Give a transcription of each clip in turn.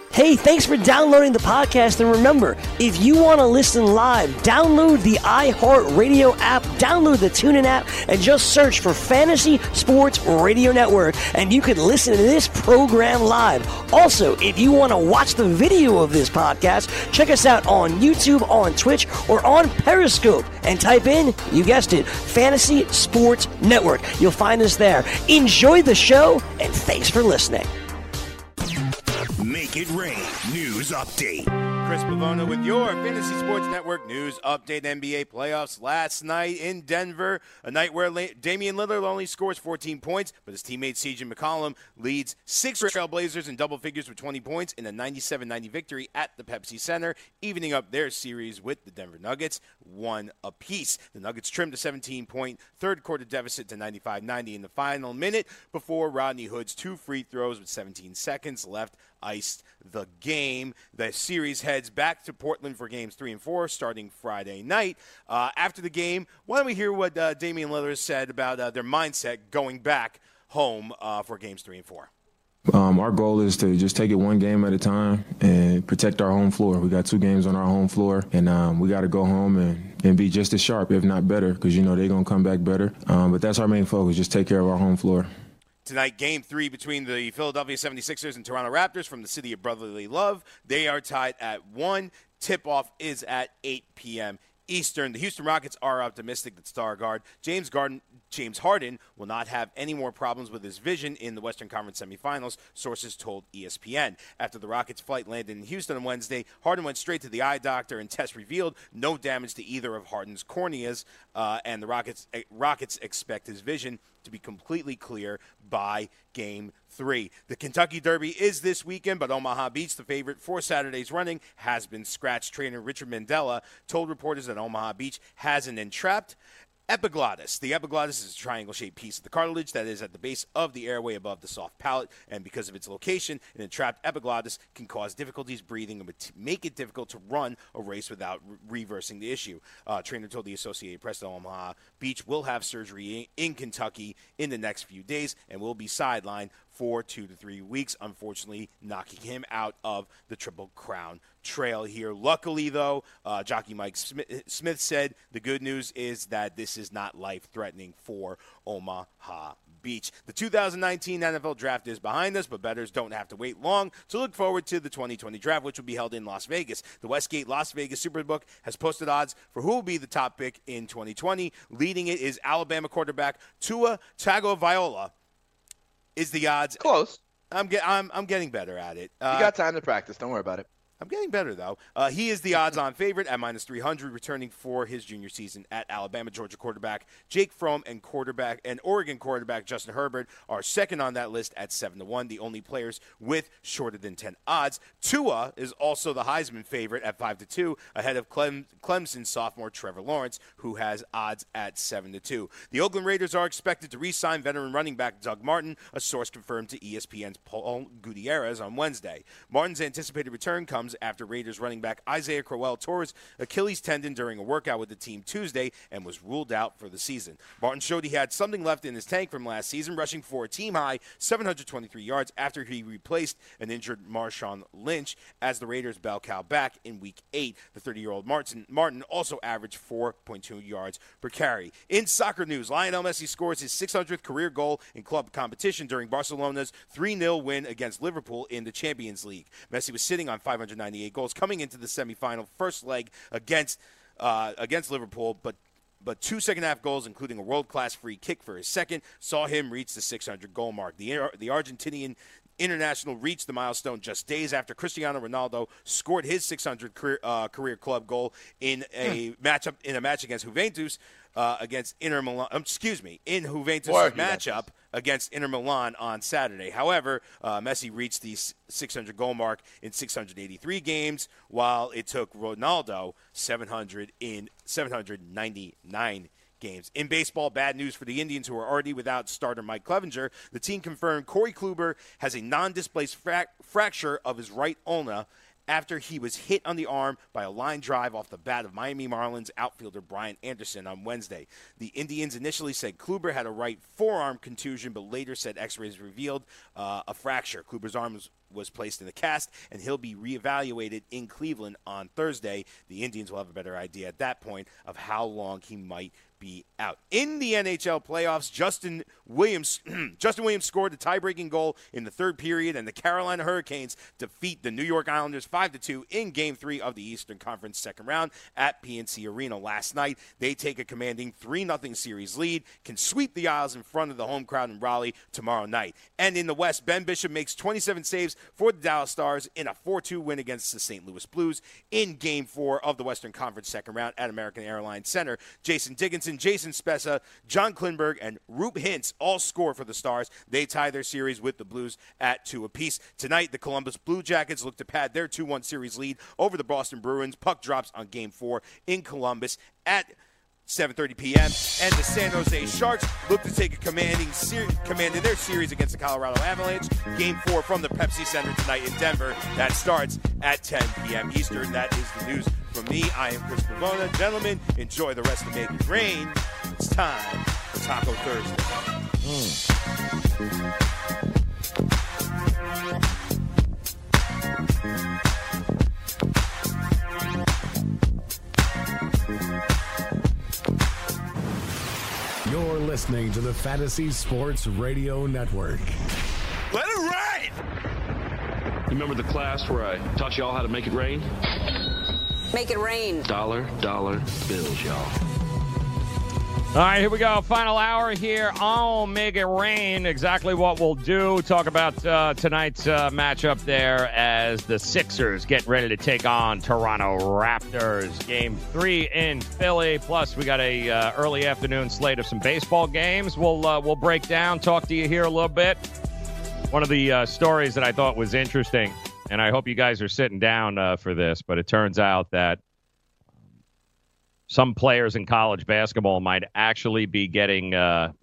Hey, thanks for downloading the podcast. And remember, if you want to listen live, download the iHeartRadio app, download the TuneIn app, and just search for Fantasy Sports Radio Network, and you can listen to this program live. Also, if you want to watch the video of this podcast, check us out on YouTube, on Twitch, or on Periscope, and type in, you guessed it, Fantasy Sports Network. You'll find us there. Enjoy the show, and thanks for listening. Make it rain. News update. Chris Pavona with your Fantasy Sports Network news update. NBA playoffs last night in Denver, a night where Damian Lillard only scores 14 points, but his teammate CJ McCollum leads 6 Trailblazers in double figures with 20 points in a 97-90 victory at the Pepsi Center, evening up their series with the Denver Nuggets, 1 apiece. The Nuggets trimmed a 17-point third-quarter deficit to 95-90 in the final minute before Rodney Hood's 2 free throws with 17 seconds left iced the game. The series heads back to Portland for games 3 and 4 starting Friday night. After the game, why don't we hear what Damian Lillard said about their mindset going back home for games 3 and 4. Our goal is to just take it one game at a time and protect our home floor. We got 2 games on our home floor, and we got to go home and be just as sharp, if not better, because, they're going to come back better. But that's our main focus, just take care of our home floor. Tonight, Game 3 between the Philadelphia 76ers and Toronto Raptors from the city of brotherly love. They are tied at 1. Tip-off is at 8 p.m. Eastern. The Houston Rockets are optimistic that star guard James Harden will not have any more problems with his vision in the Western Conference semifinals, sources told ESPN. After the Rockets' flight landed in Houston on Wednesday, Harden went straight to the eye doctor, and tests revealed no damage to either of Harden's corneas, and the Rockets expect his vision to be completely clear by Game 3. The Kentucky Derby is this weekend, but Omaha Beach, the favorite for Saturday's running, has been scratched. Trainer Richard Mandela told reporters that Omaha Beach has an entrapped epiglottis. The epiglottis is a triangle-shaped piece of the cartilage that is at the base of the airway above the soft palate, and because of its location, an entrapped epiglottis can cause difficulties breathing and make it difficult to run a race without reversing the issue. Trainer told the Associated Press that Omaha Beach will have surgery in Kentucky in the next few days and will be sidelined for 2 to 3 weeks, unfortunately knocking him out of the Triple Crown trail here. Luckily, though, jockey Mike Smith said the good news is that this is not life-threatening for Omaha Beach. The 2019 NFL Draft is behind us, but bettors don't have to wait long to look forward to the 2020 Draft, which will be held in Las Vegas. The Westgate Las Vegas Superbook has posted odds for who will be the top pick in 2020. Leading it is Alabama quarterback Tua Tagovailoa. Is the odds close? I'm getting better at it. You got time to practice. Don't worry about it. I'm getting better, though. He is the odds-on favorite at -300, returning for his junior season at Alabama. Georgia quarterback Jake Fromm and Oregon quarterback Justin Herbert are second on that list at 7-1, the only players with shorter than 10 odds. Tua is also the Heisman favorite at 5-2, ahead of Clemson sophomore Trevor Lawrence, who has odds at 7-2. The Oakland Raiders are expected to re-sign veteran running back Doug Martin, a source confirmed to ESPN's Paul Gutierrez on Wednesday. Martin's anticipated return comes after Raiders running back Isaiah Crowell tore his Achilles tendon during a workout with the team Tuesday and was ruled out for the season. Martin showed he had something left in his tank from last season, rushing for a team-high 723 yards after he replaced an injured Marshawn Lynch as the Raiders bell cow back in Week 8. The 30-year-old Martin also averaged 4.2 yards per carry. In soccer news, Lionel Messi scores his 600th career goal in club competition during Barcelona's 3-0 win against Liverpool in the Champions League. Messi was sitting on 598 goals coming into the semifinal first leg against Liverpool, but 2 second-half goals, including a world-class free kick for his second, saw him reach the 600-goal mark. The Argentinian international reached the milestone just days after Cristiano Ronaldo scored his 600th career club goal in a match against Juventus. In Juventus' matchup against Inter Milan on Saturday. However, Messi reached the 600-goal mark in 683 games, while it took Ronaldo 799 games. In baseball, bad news for the Indians, who are already without starter Mike Clevinger. The team confirmed Corey Kluber has a non-displaced fracture of his right ulna after he was hit on the arm by a line drive off the bat of Miami Marlins outfielder Brian Anderson on Wednesday. The Indians initially said Kluber had a right forearm contusion, but later said X-rays revealed a fracture. Kluber's arm was placed in the cast, and he'll be reevaluated in Cleveland on Thursday. The Indians will have a better idea at that point of how long he might be out. In the NHL playoffs, Justin Williams scored the tie-breaking goal in the third period, and the Carolina Hurricanes defeat the New York Islanders 5-2 in Game 3 of the Eastern Conference second round at PNC Arena last night. They take a commanding 3-0 series lead, can sweep the Isles in front of the home crowd in Raleigh tomorrow night. And in the West, Ben Bishop makes 27 saves for the Dallas Stars in a 4-2 win against the St. Louis Blues in Game 4 of the Western Conference second round at American Airlines Center. Jason Dickinson, Jason Spezza, John Klingberg, and Roop Hintz all score for the Stars. They tie their series with the Blues at 2 apiece. Tonight, the Columbus Blue Jackets look to pad their 2-1 series lead over the Boston Bruins. Puck drops on Game 4 in Columbus at 7:30 p.m. And the San Jose Sharks look to take a command in their series against the Colorado Avalanche. Game 4 from the Pepsi Center tonight in Denver. That starts at 10 p.m. Eastern. That is the news from me. I am Chris Pavona. Gentlemen, enjoy the rest of Make It Rain. It's time for Taco Thursday. You're listening to the Fantasy Sports Radio Network. Let it rain! Remember the class where I taught y'all how to make it rain? Make it rain. Dollar bills, y'all. All right, here we go. Final hour here on Make It Rain. Exactly what we'll do. Talk about tonight's matchup there as the Sixers get ready to take on Toronto Raptors. Game 3 in Philly. Plus, we got a early afternoon slate of some baseball games. We'll break down, talk to you here a little bit. One of the stories that I thought was interesting, and I hope you guys are sitting down for this, but it turns out that some players in college basketball might actually be getting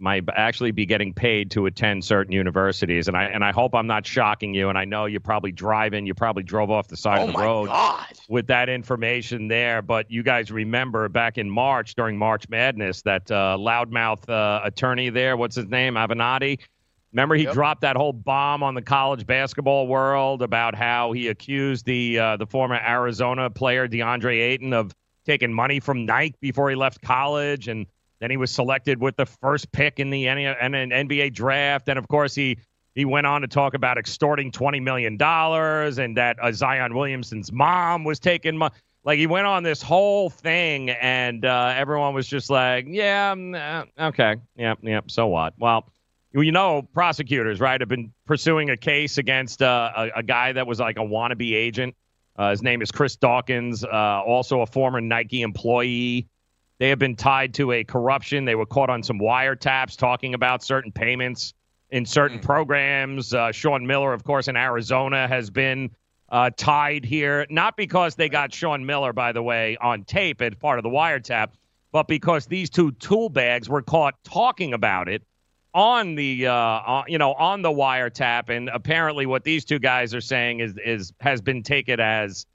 paid to attend certain universities, and I hope I'm not shocking you. And I know you're probably driving, you probably drove off the side of the road with that information there. But you guys remember back in March during March Madness that loudmouth attorney there, what's his name, Avenatti. Remember he dropped that whole bomb on the college basketball world about how he accused the former Arizona player DeAndre Ayton of taking money from Nike before he left college, and then he was selected with the first pick in the NBA draft. And, of course, he went on to talk about extorting $20 million and that Zion Williamson's mom was taking money. Like, he went on this whole thing, and everyone was just like, yeah, okay, yeah, so what? Well, you know, prosecutors, right, have been pursuing a case against a guy that was like a wannabe agent. His name is Chris Dawkins, also a former Nike employee. They have been tied to a corruption. They were caught on some wiretaps talking about certain payments in certain programs. Sean Miller, of course, in Arizona has been tied here, not because they got Sean Miller, by the way, on tape as part of the wiretap, but because these two tool bags were caught talking about it on the on the wiretap. And apparently what these two guys are saying has been taken as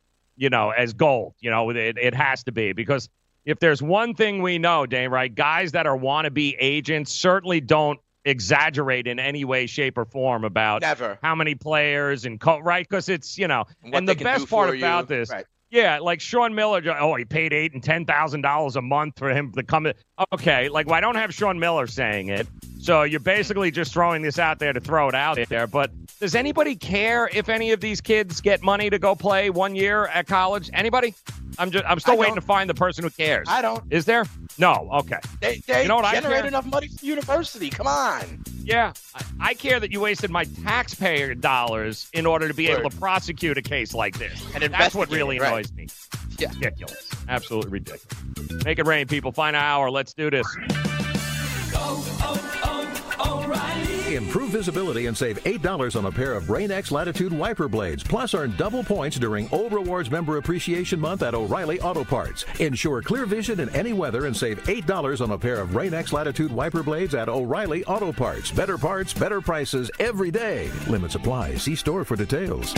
gold. It has to be, because if there's one thing we know, Dane, right, guys that are wannabe agents certainly don't exaggerate in any way, shape, or form about how many players and right, because it's and the best part about this, right. Yeah, like Sean Miller, he paid $8,000 and $10,000 a month for him to come in. Okay, well, I don't have Sean Miller saying it, so you're basically just throwing this out there to throw it out there. But does anybody care if any of these kids get money to go play 1 year at college? Anybody? I'm still waiting to find the person who cares. I don't. Is there? No. Okay. They generate enough money for the university. Come on. Yeah, I care that you wasted my taxpayer dollars in order to be able to prosecute a case like this. And that's what really annoys me. Yeah. Ridiculous. Absolutely ridiculous. Make it rain, people. Final hour. Let's do this. O'Reilly. Improve visibility and save $8 on a pair of Rain-X Latitude wiper blades. Plus, earn double points during Old Rewards Member Appreciation Month at O'Reilly Auto Parts. Ensure clear vision in any weather and save $8 on a pair of Rain-X Latitude wiper blades at O'Reilly Auto Parts. Better parts, better prices every day. Limits apply. See store for details.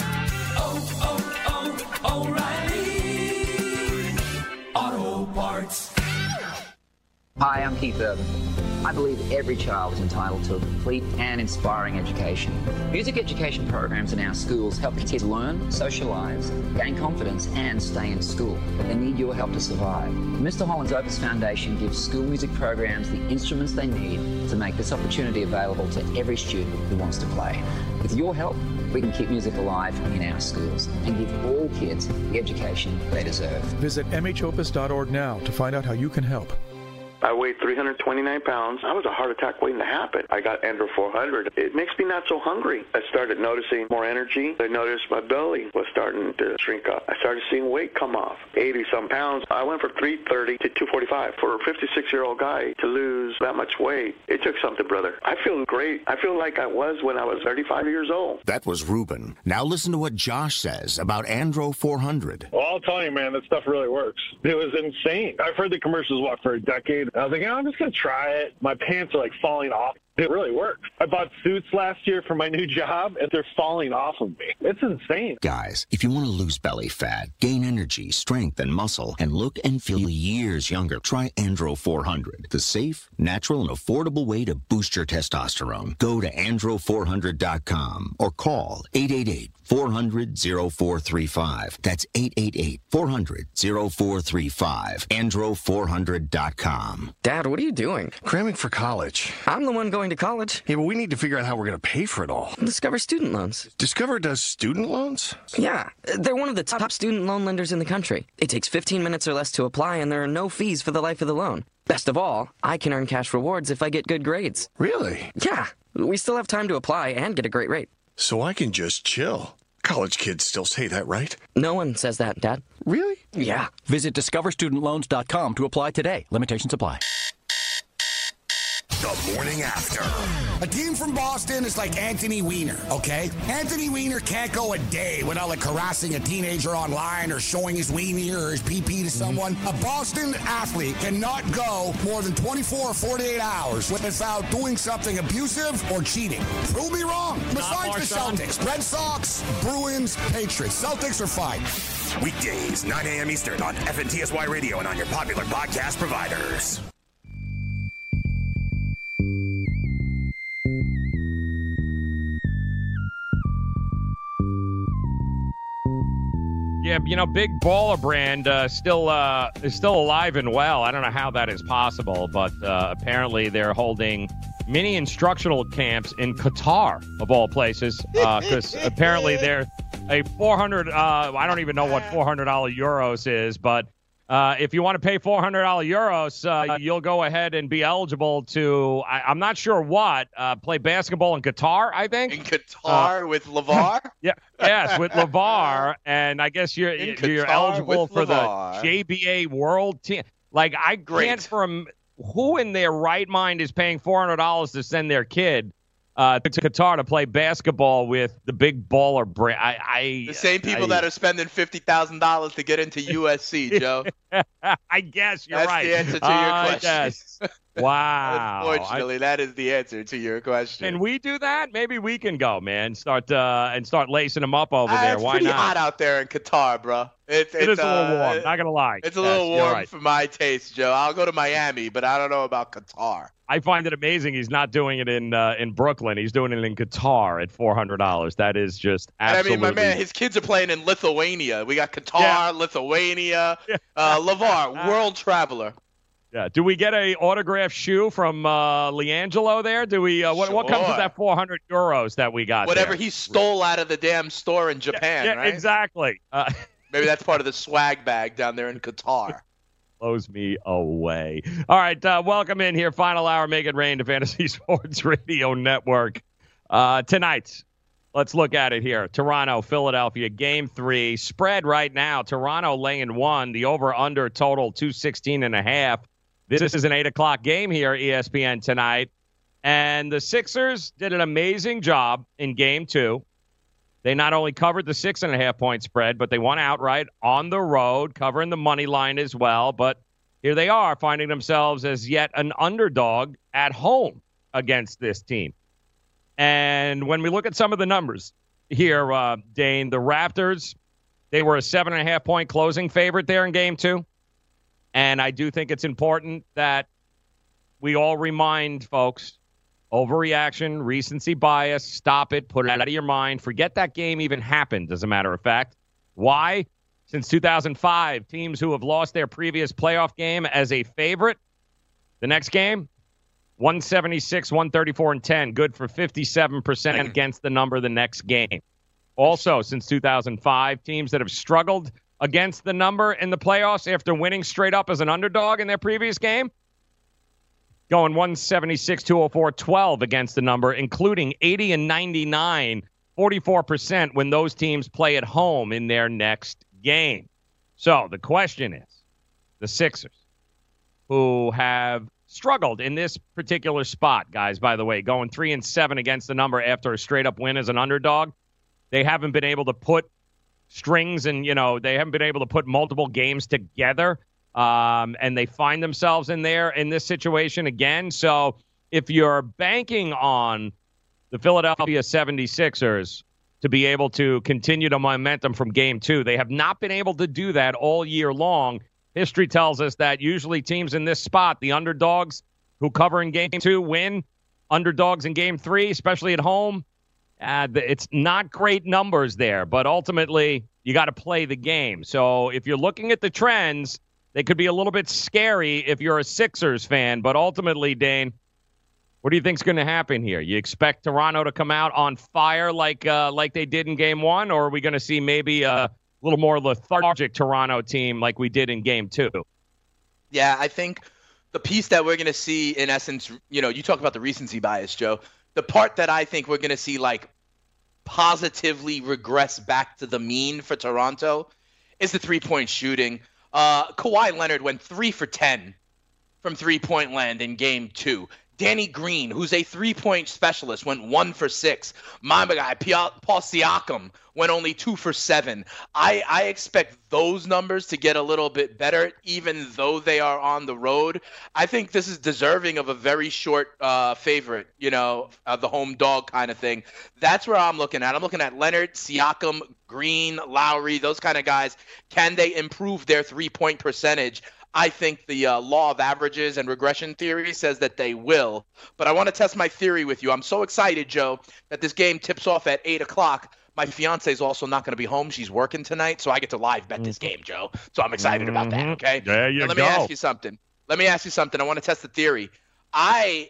O'Reilly Auto Parts. Hi, I'm Keith Urban. I believe every child is entitled to a complete and inspiring education. Music education programs in our schools help kids learn, socialise, gain confidence and stay in school. But they need your help to survive. Mr. Holland's Opus Foundation gives school music programs the instruments they need to make this opportunity available to every student who wants to play. With your help, we can keep music alive in our schools and give all kids the education they deserve. Visit mhopus.org now to find out how you can help. I weighed 329 pounds. I was a heart attack waiting to happen. I got Andro 400. It makes me not so hungry. I started noticing more energy. I noticed my belly was starting to shrink up. I started seeing weight come off, 80-some pounds. I went from 330 to 245. For a 56-year-old guy to lose that much weight, it took something, brother. I feel great. I feel like I was when I was 35 years old. That was Ruben. Now listen to what Josh says about Andro 400. Well, I'll tell you, man, that stuff really works. It was insane. I've heard the commercials, for a decade. I was like, I'm just going to try it. My pants are like falling off. It really works. I bought suits last year for my new job, and they're falling off of me. It's insane. Guys, if you want to lose belly fat, gain energy, strength, and muscle, and look and feel years younger, try Andro 400, the safe, natural, and affordable way to boost your testosterone. Go to andro400.com or call 888-400-0435. That's 888-400-0435. andro400.com. Dad, what are you doing? Cramming for college. I'm the one going to college. Yeah, but we need to figure out how we're going to pay for it all. Discover Student Loans. Discover does student loans? Yeah, they're one of the top student loan lenders in the country. It takes 15 minutes or less to apply, and there are no fees for the life of the loan. Best of all, I can earn cash rewards if I get good grades. Really? Yeah, we still have time to apply and get a great rate. So I can just chill. College kids still say that, right? No one says that, Dad. Really? Yeah. Visit discoverstudentloans.com to apply today. Limitations apply. The morning after. A team from Boston is like Anthony Weiner, okay? Anthony Weiner can't go a day without like harassing a teenager online or showing his weenie or his PP to someone. A Boston athlete cannot go more than 24 or 48 hours without doing something abusive or cheating. Prove me wrong. Besides the Celtics, Red Sox, Bruins, Patriots. Celtics are fine. Weekdays, 9 a.m. Eastern on FNTSY Radio and on your popular podcast providers. Yeah, Big Baller Brand is still alive and well. I don't know how that is possible, but apparently they're holding mini instructional camps in Qatar, of all places, because apparently they're a 400. I don't even know what $400 euros is, but if you want to pay $400 euros, you'll go ahead and be eligible to, I'm not sure what, play basketball in Qatar, I think. In Qatar with LeVar? Yes, with LeVar. And I guess you're eligible for the JBA World Team. Like, I can't from who in their right mind is paying $400 to send their kid to Qatar to play basketball with the Big Baller Brand. The same people that are spending $50,000 to get into USC, Joe. I guess you're right. That's the answer to your question. Yes. Wow. Unfortunately, that is the answer to your question. Can we do that? Maybe we can go, man. Start lacing them up over there. Why not? It's pretty hot out there in Qatar, bro. It is a little warm. Not gonna lie. It's a little warm for my taste, Joe. I'll go to Miami, but I don't know about Qatar. I find it amazing he's not doing it in Brooklyn. He's doing it in Qatar at $400. That is just absolutely. And I mean, my man, his kids are playing in Lithuania. We got Qatar, Lithuania, LeVar, world traveler. Yeah. Do we get a autographed shoe from LiAngelo there? Do we? What comes with that 400 euros that we got? Whatever there? he stole out of the damn store in Japan, right? Exactly. Maybe that's part of the swag bag down there in Qatar. Blows me away. All right, welcome in here. Final hour, Make It Rain to Fantasy Sports Radio Network. Tonight, let's look at it here. Toronto, Philadelphia, Game 3. Spread right now, Toronto laying 1. The over-under total 216.5. This is an 8 o'clock game here, ESPN tonight. And the Sixers did an amazing job in Game 2. They not only covered the 6.5-point spread, but they won outright on the road, covering the money line as well. But here they are, finding themselves as yet an underdog at home against this team. And when we look at some of the numbers here, Dane, the Raptors, they were a 7.5-point closing favorite there in Game 2. And I do think it's important that we all remind folks, overreaction, recency bias, stop it, put it out of your mind. Forget that game even happened, as a matter of fact. Why? Since 2005, teams who have lost their previous playoff game as a favorite, the next game, 176, 134, and 10, good for 57% against the number the next game. Also, since 2005, teams that have struggled against the number in the playoffs after winning straight up as an underdog in their previous game, going 176, 204, 12 against the number, including 80 and 99, 44% when those teams play at home in their next game. So the question is, the Sixers, who have struggled in this particular spot, guys, by the way, going 3-7 against the number after a straight-up win as an underdog, they haven't been able to put strings and, they haven't been able to put multiple games together. And they find themselves in this situation again. So if you're banking on the Philadelphia 76ers to be able to continue the momentum from game 2, they have not been able to do that all year long. History tells us that usually teams in this spot, the underdogs who cover in game 2, win. Underdogs in game 3, especially at home, it's not great numbers there. But ultimately, you got to play the game. So if you're looking at the trends, they could be a little bit scary if you're a Sixers fan. But ultimately, Dane, what do you think's going to happen here? You expect Toronto to come out on fire like they did in Game 1, or are we going to see maybe a little more lethargic Toronto team like we did in Game 2? Yeah, I think the piece that we're going to see, in essence, you talk about the recency bias, Joe. The part that I think we're going to see positively regress back to the mean for Toronto is the three-point shooting. Kawhi Leonard went 3 for 10 from three-point land in Game 2. Danny Green, who's a three-point specialist, went 1 for 6. My guy, Paul Siakam, went only 2 for 7. I expect those numbers to get a little bit better, even though they are on the road. I think this is deserving of a very short favorite, the home dog kind of thing. That's where I'm looking at. I'm looking at Leonard, Siakam, Green, Lowry, those kind of guys. Can they improve their three-point percentage? I think the law of averages and regression theory says that they will. But I want to test my theory with you. I'm so excited, Joe, that this game tips off at 8 o'clock. My fiance is also not going to be home. She's working tonight, so I get to live bet this game, Joe. So I'm excited about that, okay? There you go. Let me ask you something. I want to test the theory. I'm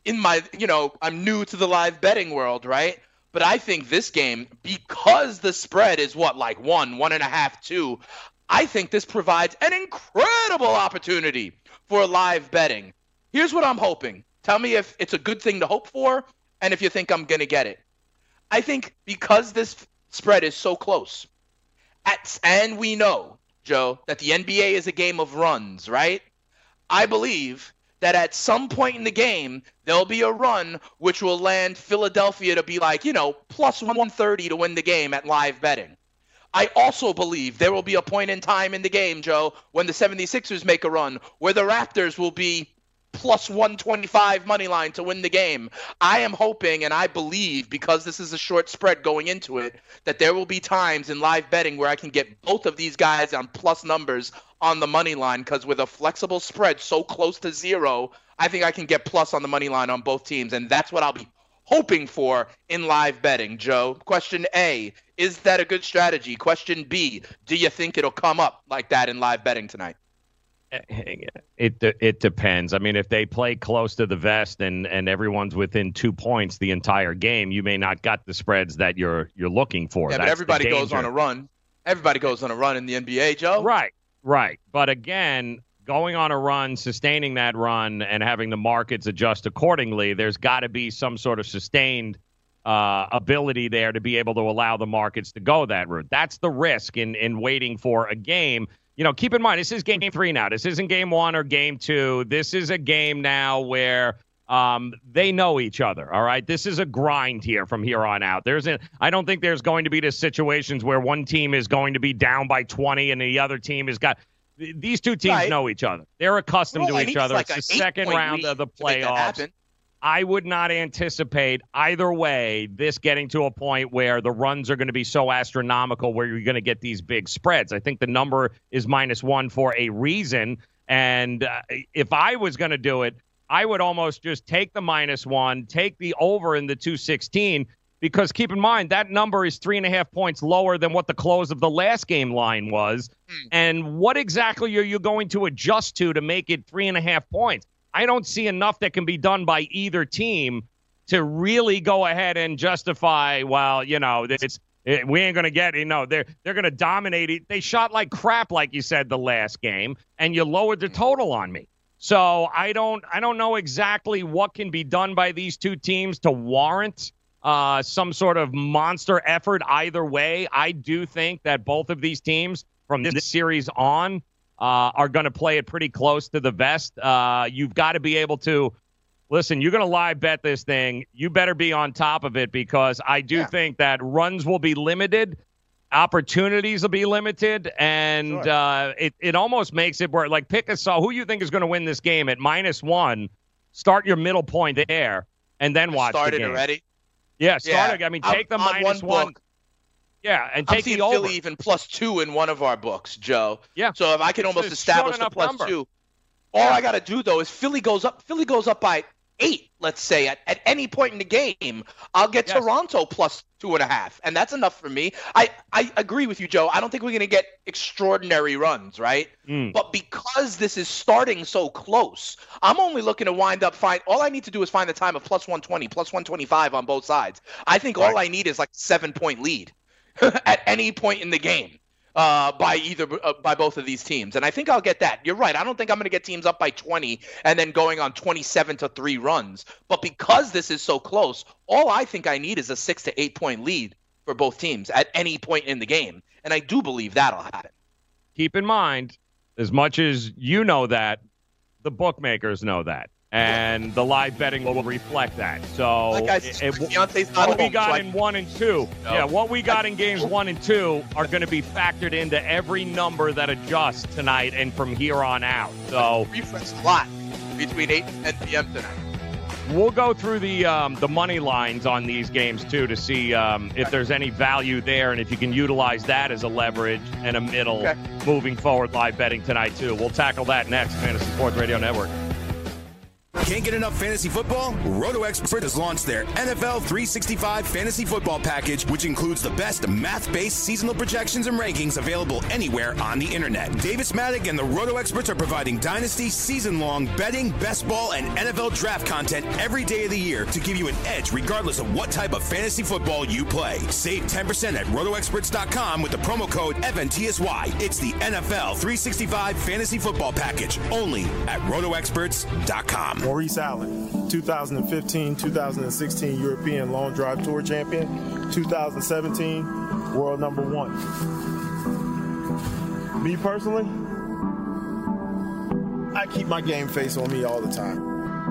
new to the live betting world, right? But I think this game, because the spread is 1.5, 2, I think this provides an incredible opportunity for live betting. Here's what I'm hoping. Tell me if it's a good thing to hope for and if you think I'm going to get it. I think because this spread is so close, and we know, Joe, that the NBA is a game of runs, right? I believe that at some point in the game, there'll be a run which will land Philadelphia to be plus 130 to win the game at live betting. I also believe there will be a point in time in the game, Joe, when the 76ers make a run where the Raptors will be plus 125 money line to win the game. I am hoping and I believe, because this is a short spread going into it, that there will be times in live betting where I can get both of these guys on plus numbers on the money line, because with a flexible spread so close to 0, I think I can get plus on the money line on both teams, and that's what I'll be hoping for in live betting, Joe. Question A, is that a good strategy? Question B, do you think it'll come up like that in live betting tonight? It depends. I mean, if they play close to the vest and everyone's within 2 points the entire game, you may not got the spreads that you're looking for. Yeah, but everybody goes on a run. Everybody goes on a run in the NBA, Joe. Right. But again, going on a run, sustaining that run, and having the markets adjust accordingly, there's got to be some sort of sustained ability there to be able to allow the markets to go that route. That's the risk in waiting for a game. Keep in mind, this is Game 3 now. This isn't Game 1 or Game 2. This is a game now where they know each other, all right? This is a grind here from here on out. I don't think there's going to be the situations where one team is going to be down by 20 and the other team has got – these two teams know each other. They're accustomed to each other. It's the second round of the playoffs. I would not anticipate either way this getting to a point where the runs are going to be so astronomical where you're going to get these big spreads. I think the number is -1 for a reason. And if I was going to do it, I would almost just take the -1, take the over in the 216, because keep in mind that number is 3.5 points lower than what the close of the last game line was. And what exactly are you going to adjust to make it 3.5 points? I don't see enough that can be done by either team to really go ahead and justify, well, we ain't going to get, they're going to dominate it. They shot like crap, like you said, the last game, and you lowered the total on me. So I don't know exactly what can be done by these two teams to warrant some sort of monster effort either way. I do think that both of these teams from this series on are going to play it pretty close to the vest. You've got to be able to, listen, you're going to live bet this thing. You better be on top of it, because I do think that runs will be limited. Opportunities will be limited, and it almost makes it where, like, pick who you think is going to win this game at -1, start your middle point there, and then watch the game. Started already? Yeah, started. I mean, take the -1. Yeah, and take the over. Philly even +2 in one of our books, Joe. Yeah. So if I can almost establish the +2, all I got to do, though, is Philly goes up by 8, let's say, at any point in the game, I'll get Toronto +2.5, and that's enough for me. I agree with you, Joe. I don't think we're going to get extraordinary runs, right? But because this is starting so close, I'm only looking to all I need to do is find the time of +120, +125 on both sides. I think all I need is like a 7-point lead at any point in the game. By both of these teams. And I think I'll get that. You're right. I don't think I'm going to get teams up by 20 and then going on 27-3 runs. But because this is so close, all I think I need is a 6 to 8 point lead for both teams at any point in the game. And I do believe that'll happen. Keep in mind, as much as you know that, the bookmakers know that. And the live betting will reflect that. So what we got in 1 and 2, what we got in games 1 and 2 are going to be factored into every number that adjusts tonight and from here on out. So refresh a lot between 8 and 10 p.m. tonight. We'll go through the money lines on these games too to see if there's any value there, and if you can utilize that as a leverage and a middle moving forward live betting tonight too. We'll tackle that next. Fantasy Sports Radio Network. Can't get enough fantasy football? RotoExpert has launched their NFL 365 fantasy football package, which includes the best math-based seasonal projections and rankings available anywhere on the internet. Davis Maddock and the RotoExperts are providing dynasty, season-long betting, best ball, and NFL draft content every day of the year to give you an edge regardless of what type of fantasy football you play. Save 10% at RotoExperts.com with the promo code FNTSY. It's the NFL 365 fantasy football package, only at RotoExperts.com. Maurice Allen, 2015-2016 European Long Drive Tour champion, 2017 world number 1. Me personally, I keep my game face on me all the time.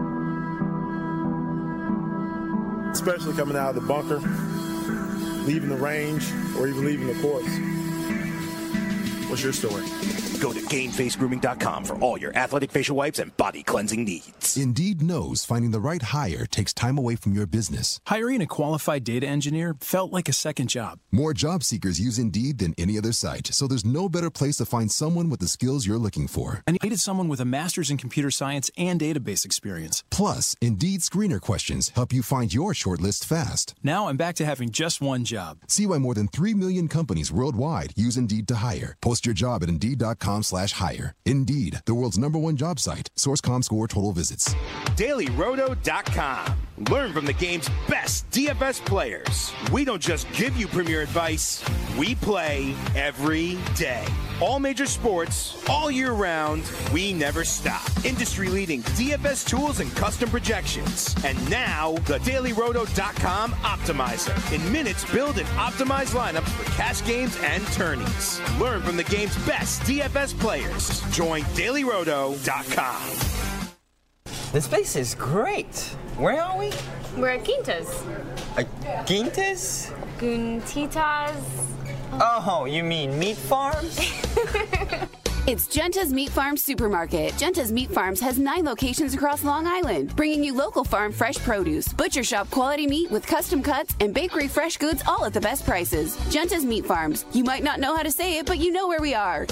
Especially coming out of the bunker, leaving the range, or even leaving the course. What's your story? Go to GameFaceGrooming.com for all your athletic facial wipes and body cleansing needs. Indeed knows finding the right hire takes time away from your business. Hiring a qualified data engineer felt like a second job. More job seekers use Indeed than any other site, so there's no better place to find someone with the skills you're looking for. I needed someone with a master's in computer science and database experience. Plus, Indeed screener questions help you find your shortlist fast. Now I'm back to having just one job. See why more than 3 million companies worldwide use Indeed to hire. Post your job at Indeed.com/hire. Indeed, the world's #1 job site. Source.com/score total visits. DailyRoto.com. Learn from the game's best DFS players. We don't just give you premier advice, we play every day. All major sports, all year round, we never stop. Industry-leading DFS tools and custom projections. And now, the DailyRoto.com Optimizer. In minutes, build and optimize lineups for cash games and tourneys. Learn from the game's best DFS players. Join DailyRoto.com. This place is great. Where are we? We're at Quintas. Quintas? Guntitas. Oh, you mean meat farms? It's Genta's Meat Farm Supermarket. Genta's Meat Farms has 9 locations across Long Island, bringing you local farm fresh produce, butcher shop quality meat with custom cuts, and bakery fresh goods all at the best prices. Genta's Meat Farms. You might not know how to say it, but you know where we are.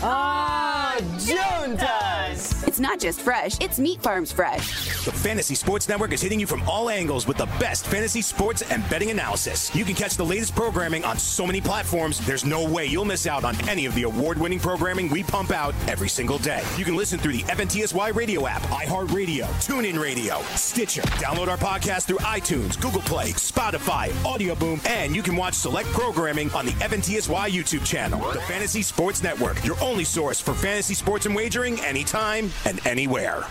Genta's! It's not just fresh, it's Meat Farms fresh. The Fantasy Sports Network is hitting you from all angles with the best fantasy sports and betting analysis. You can catch the latest programming on so many platforms, there's no way you'll miss out on any of the award-winning programming we pump out every single day. You can listen through the FNTSY radio app, iHeartRadio, TuneIn Radio, Stitcher. Download our podcast through iTunes, Google Play, Spotify, Audio Boom, and you can watch select programming on the FNTSY YouTube channel. The Fantasy Sports Network, your only source for fantasy sports and wagering anytime and anywhere.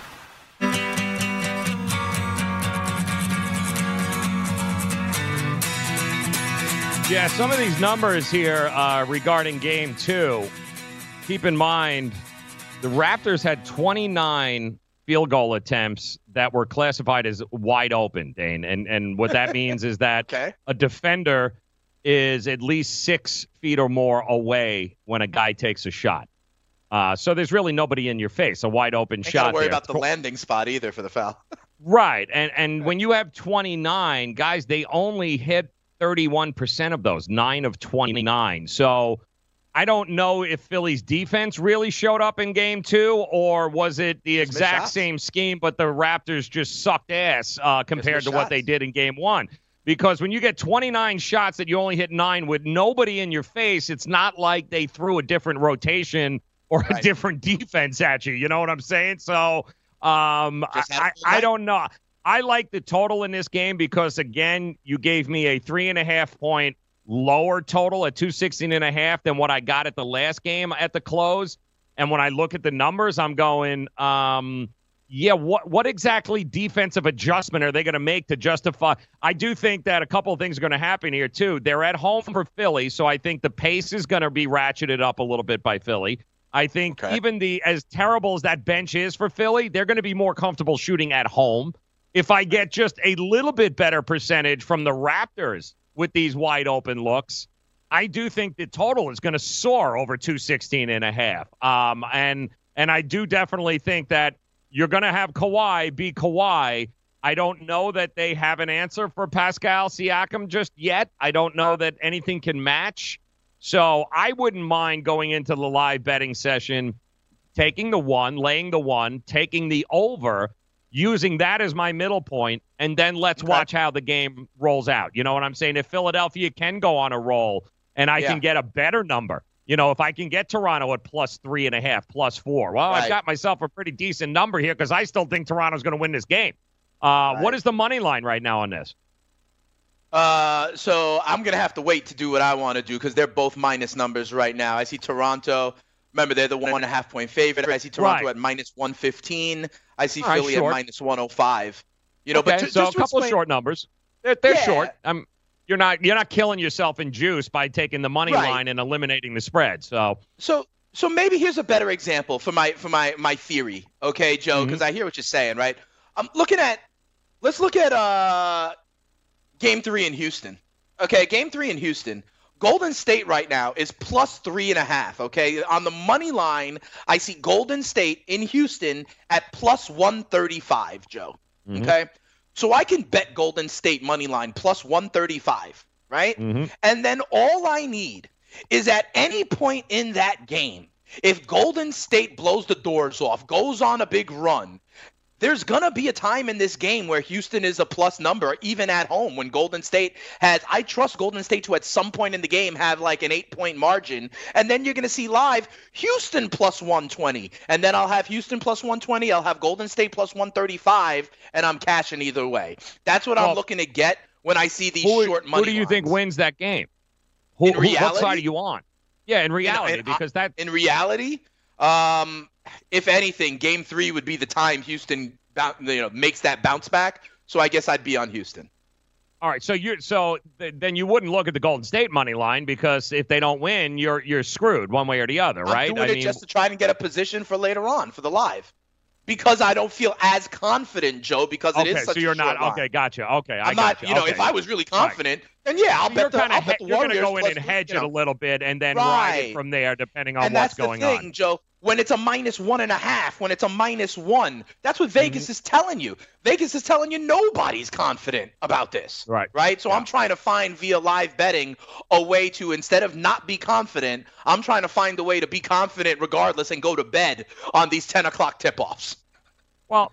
Yeah, some of these numbers here regarding Game 2. Keep in mind, the Raptors had 29 field goal attempts that were classified as wide open, Dane. And what that means is that a defender is at least 6 feet or more away when a guy takes a shot. So there's really nobody in your face, a wide open shot. Don't worry about the landing spot either for the foul. Right. And when you have 29, guys, they only hit 31% of those, 9 of 29. So I don't know if Philly's defense really showed up in Game 2, or was it the exact same scheme, but the Raptors just sucked ass compared to what they did in Game 1. Because when you get 29 shots that you only hit 9 with nobody in your face, it's not like they threw a different rotation or a different defense at you. You know what I'm saying? So I don't know. I like the total in this game because, again, you gave me a 3.5-point lower total at 216.5 than what I got at the last game at the close. And when I look at the numbers, I'm going, what exactly defensive adjustment are they going to make to justify? I do think that a couple of things are going to happen here, too. They're at home for Philly, so I think the pace is going to be ratcheted up a little bit by Philly. I think even as terrible as that bench is for Philly, they're going to be more comfortable shooting at home. If I get just a little bit better percentage from the Raptors with these wide open looks, I do think the total is going to soar over 216.5. And I do definitely think that you're going to have Kawhi be Kawhi. I don't know that they have an answer for Pascal Siakam just yet. I don't know that anything can match. So I wouldn't mind going into the live betting session, taking the 1, laying the 1, taking the over, using that as my middle point, and then let's watch how the game rolls out. You know what I'm saying? If Philadelphia can go on a roll and I can get a better number, if I can get Toronto at plus 3.5, plus 4, well, I've got myself a pretty decent number here because I still think Toronto's going to win this game. What is the money line right now on this? So I'm going to have to wait to do what I want to do because they're both minus numbers right now. I see Toronto. Remember, they're the 1.5-point favorite. I see Toronto at minus 115. I see Philly at minus 105. So a couple of short numbers. They're short. You're not killing yourself in juice by taking the money line and eliminating the spread. So maybe here's a better example for my theory. Okay, Joe, because I hear what you're saying, right? Let's look at Game 3 in Houston. Okay, Game 3 in Houston. Golden State right now is plus 3.5, okay? On the money line, I see Golden State in Houston at plus 135, Joe, okay? So I can bet Golden State money line plus 135, right? And then all I need is at any point in that game, if Golden State blows the doors off, goes on a big run, there's going to be a time in this game where Houston is a plus number, even at home, when Golden State has – I trust Golden State to at some point in the game have like an 8-point margin. And then you're going to see live Houston plus 120. And then I'll have Houston plus 120. I'll have Golden State plus 135, and I'm cashing either way. That's what I'm looking to get when I see these short money Who do you think wins that game? In reality? What side are you on? Yeah, in reality, because that – In reality, if anything, Game 3 would be the time Houston, makes that bounce back. So I guess I'd be on Houston. All right, then you wouldn't look at the Golden State money line because if they don't win, you're screwed one way or the other, right? I'm doing it just to try and get a position for later on for the live. Because I don't feel as confident, Joe, because it is such a short line. Okay, gotcha. Okay, I'm not, if I was really confident, then I'll bet the Warriors. You're going to go in and hedge it a little bit and then ride it from there depending on what's going on. And that's the thing, Joe. when it's a -1.5, when it's a -1. That's what Vegas is telling you. Vegas is telling you nobody's confident about this. Right? So I'm trying to find via live betting a way to, instead of not be confident, I'm trying to find a way to be confident regardless and go to bed on these 10 o'clock tip-offs. Well,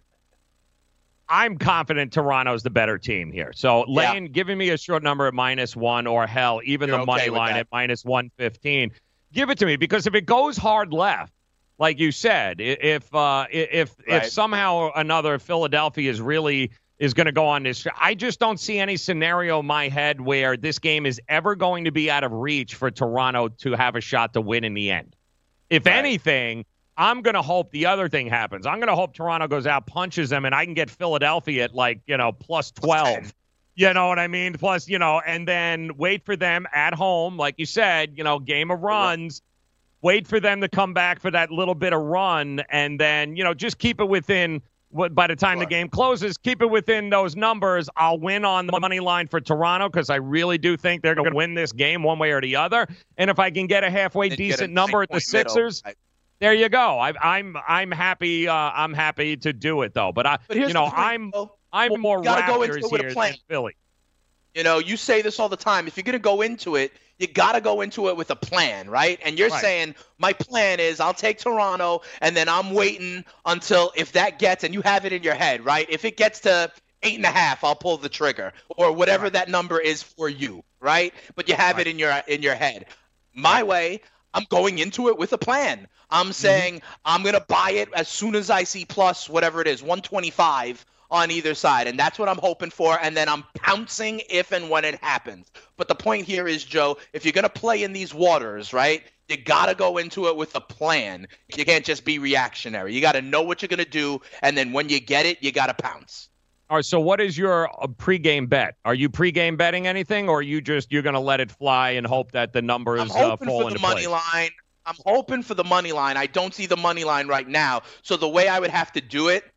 I'm confident Toronto's the better team here. So giving me a short number at -1 or hell, even the money line at -115, give it to me, because if it goes hard left, like you said, if somehow or another Philadelphia is going to go on this, I just don't see any scenario in my head where this game is ever going to be out of reach for Toronto to have a shot to win in the end. If anything, I'm going to hope the other thing happens. I'm going to hope Toronto goes out, punches them, and I can get Philadelphia at +12. You know what I mean? Plus, and then wait for them at home, like you said, game of runs. Wait for them to come back for that little bit of run, and then, just keep it within, by the time the game closes, keep it within those numbers. I'll win on the money line for Toronto because I really do think they're going to win this game one way or the other. And if I can get a halfway decent number at the Sixers, there you go. I'm happy. I'm happy to do it, though. But I'm more Raptors here than Philly. You say this all the time. If you're going to go into it, you got to go into it with a plan, right? And you're saying, my plan is I'll take Toronto, and then I'm waiting until if that gets, and you have it in your head, right? If it gets to 8.5, I'll pull the trigger, or whatever that number is for you, right? But you have it in your head. My way, I'm going into it with a plan. I'm saying I'm going to buy it as soon as I see plus whatever it is, 125 on either side, and that's what I'm hoping for, and then I'm pouncing if and when it happens. But the point here is, Joe, if you're going to play in these waters, right, you got to go into it with a plan. You can't just be reactionary. You got to know what you're going to do, and then when you get it, you got to pounce. All right, so what is your pregame bet? Are you pregame betting anything, or are you're going to let it fly and hope that the numbers fall into place? I'm hoping for the money line. I'm hoping for the money line. I don't see the money line right now. So the way I would have to do it,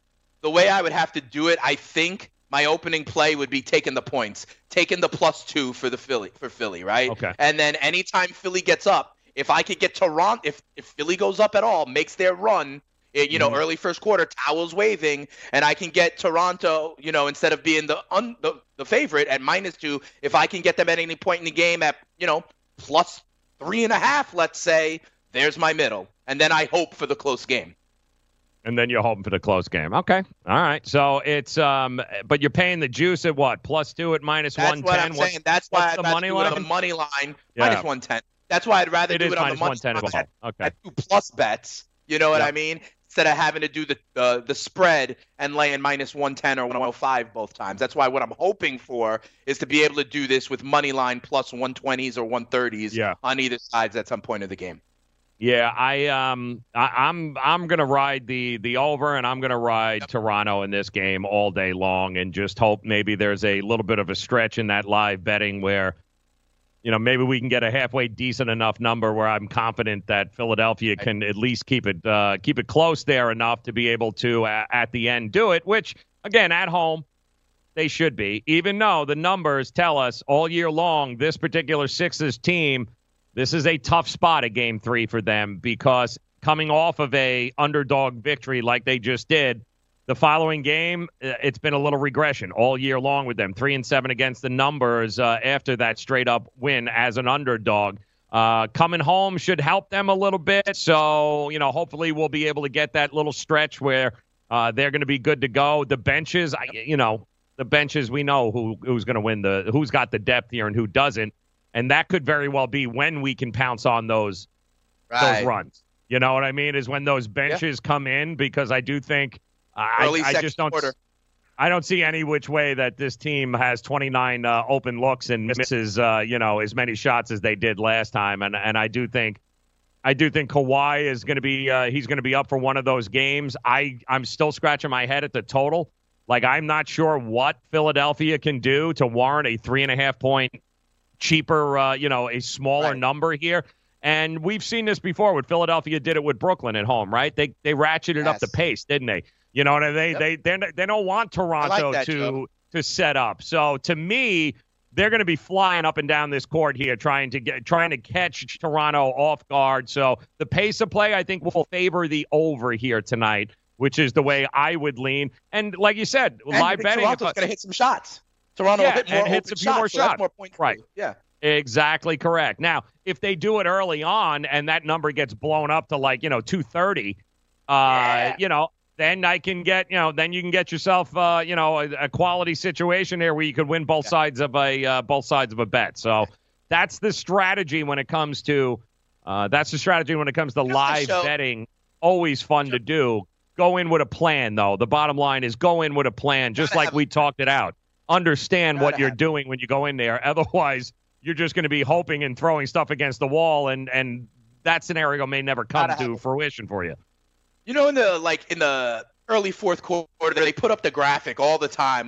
I think my opening play would be taking the points, taking the +2 for Philly, right? Okay. And then anytime Philly gets up, if I could get Toronto, if Philly goes up at all, makes their run, early first quarter, towels waving, and I can get Toronto, instead of being the favorite at -2, if I can get them at any point in the game at, +3.5, let's say, there's my middle. And then I hope for the close game. And then you're hoping for the close game. Okay. All right. So it's but you're paying the juice at what? +2 at -110. That's what I'm saying. That's why I'd rather do it on the money line, -110. That's why I'd rather do it on the money line at 2+ bets. You know what I mean? Instead of having to do the spread and laying -110 or 105 both times. That's why what I'm hoping for is to be able to do this with money line +120s or 130s on either sides at some point of the game. Yeah, I'm gonna ride the over, and I'm gonna ride Toronto in this game all day long, and just hope maybe there's a little bit of a stretch in that live betting where, maybe we can get a halfway decent enough number where I'm confident that Philadelphia can at least keep it close there enough to be able to at the end do it. Which again, at home, they should be, even though the numbers tell us all year long this particular Sixers team. This is a tough spot at Game 3 for them because coming off of a underdog victory like they just did, the following game, it's been a little regression all year long with them. 3-7 against the numbers after that straight-up win as an underdog. Coming home should help them a little bit. So, hopefully we'll be able to get that little stretch where they're going to be good to go. The benches, the benches, we know who's going to win who's got the depth here and who doesn't. And that could very well be when we can pounce on those runs. You know what I mean? Is when those benches come in, because I do think I just don't. I don't see any which way that this team has 29 open looks and misses as many shots as they did last time. And I do think Kawhi is going to be he's going to be up for one of those games. I'm still scratching my head at the total. Like, I'm not sure what Philadelphia can do to warrant a 3.5 point cheaper, a smaller number here. And we've seen this before when Philadelphia did it with Brooklyn at home, right? They ratcheted up the pace, didn't they? You know what I mean? They don't want Toronto to set up. So to me, they're going to be flying up and down this court here, trying to catch Toronto off guard. So the pace of play, I think, will favor the over here tonight, which is the way I would lean. And like you said, live betting. Toronto's going to hit some shots. Toronto will hit a few more shots. That's more points. Right. Yeah. Exactly correct. Now, if they do it early on and that number gets blown up to 230, then I can get, then you can get yourself, a quality situation here where you could win both sides of a bet. So that's the strategy when it comes to, live betting. Always fun to do. Go in with a plan, though. The bottom line is go in with a plan, just like we talked it out. Understand what you're doing when you go in there. Otherwise, you're just going to be hoping and throwing stuff against the wall, and that scenario may never come to fruition for you. In the early fourth quarter, they put up the graphic all the time,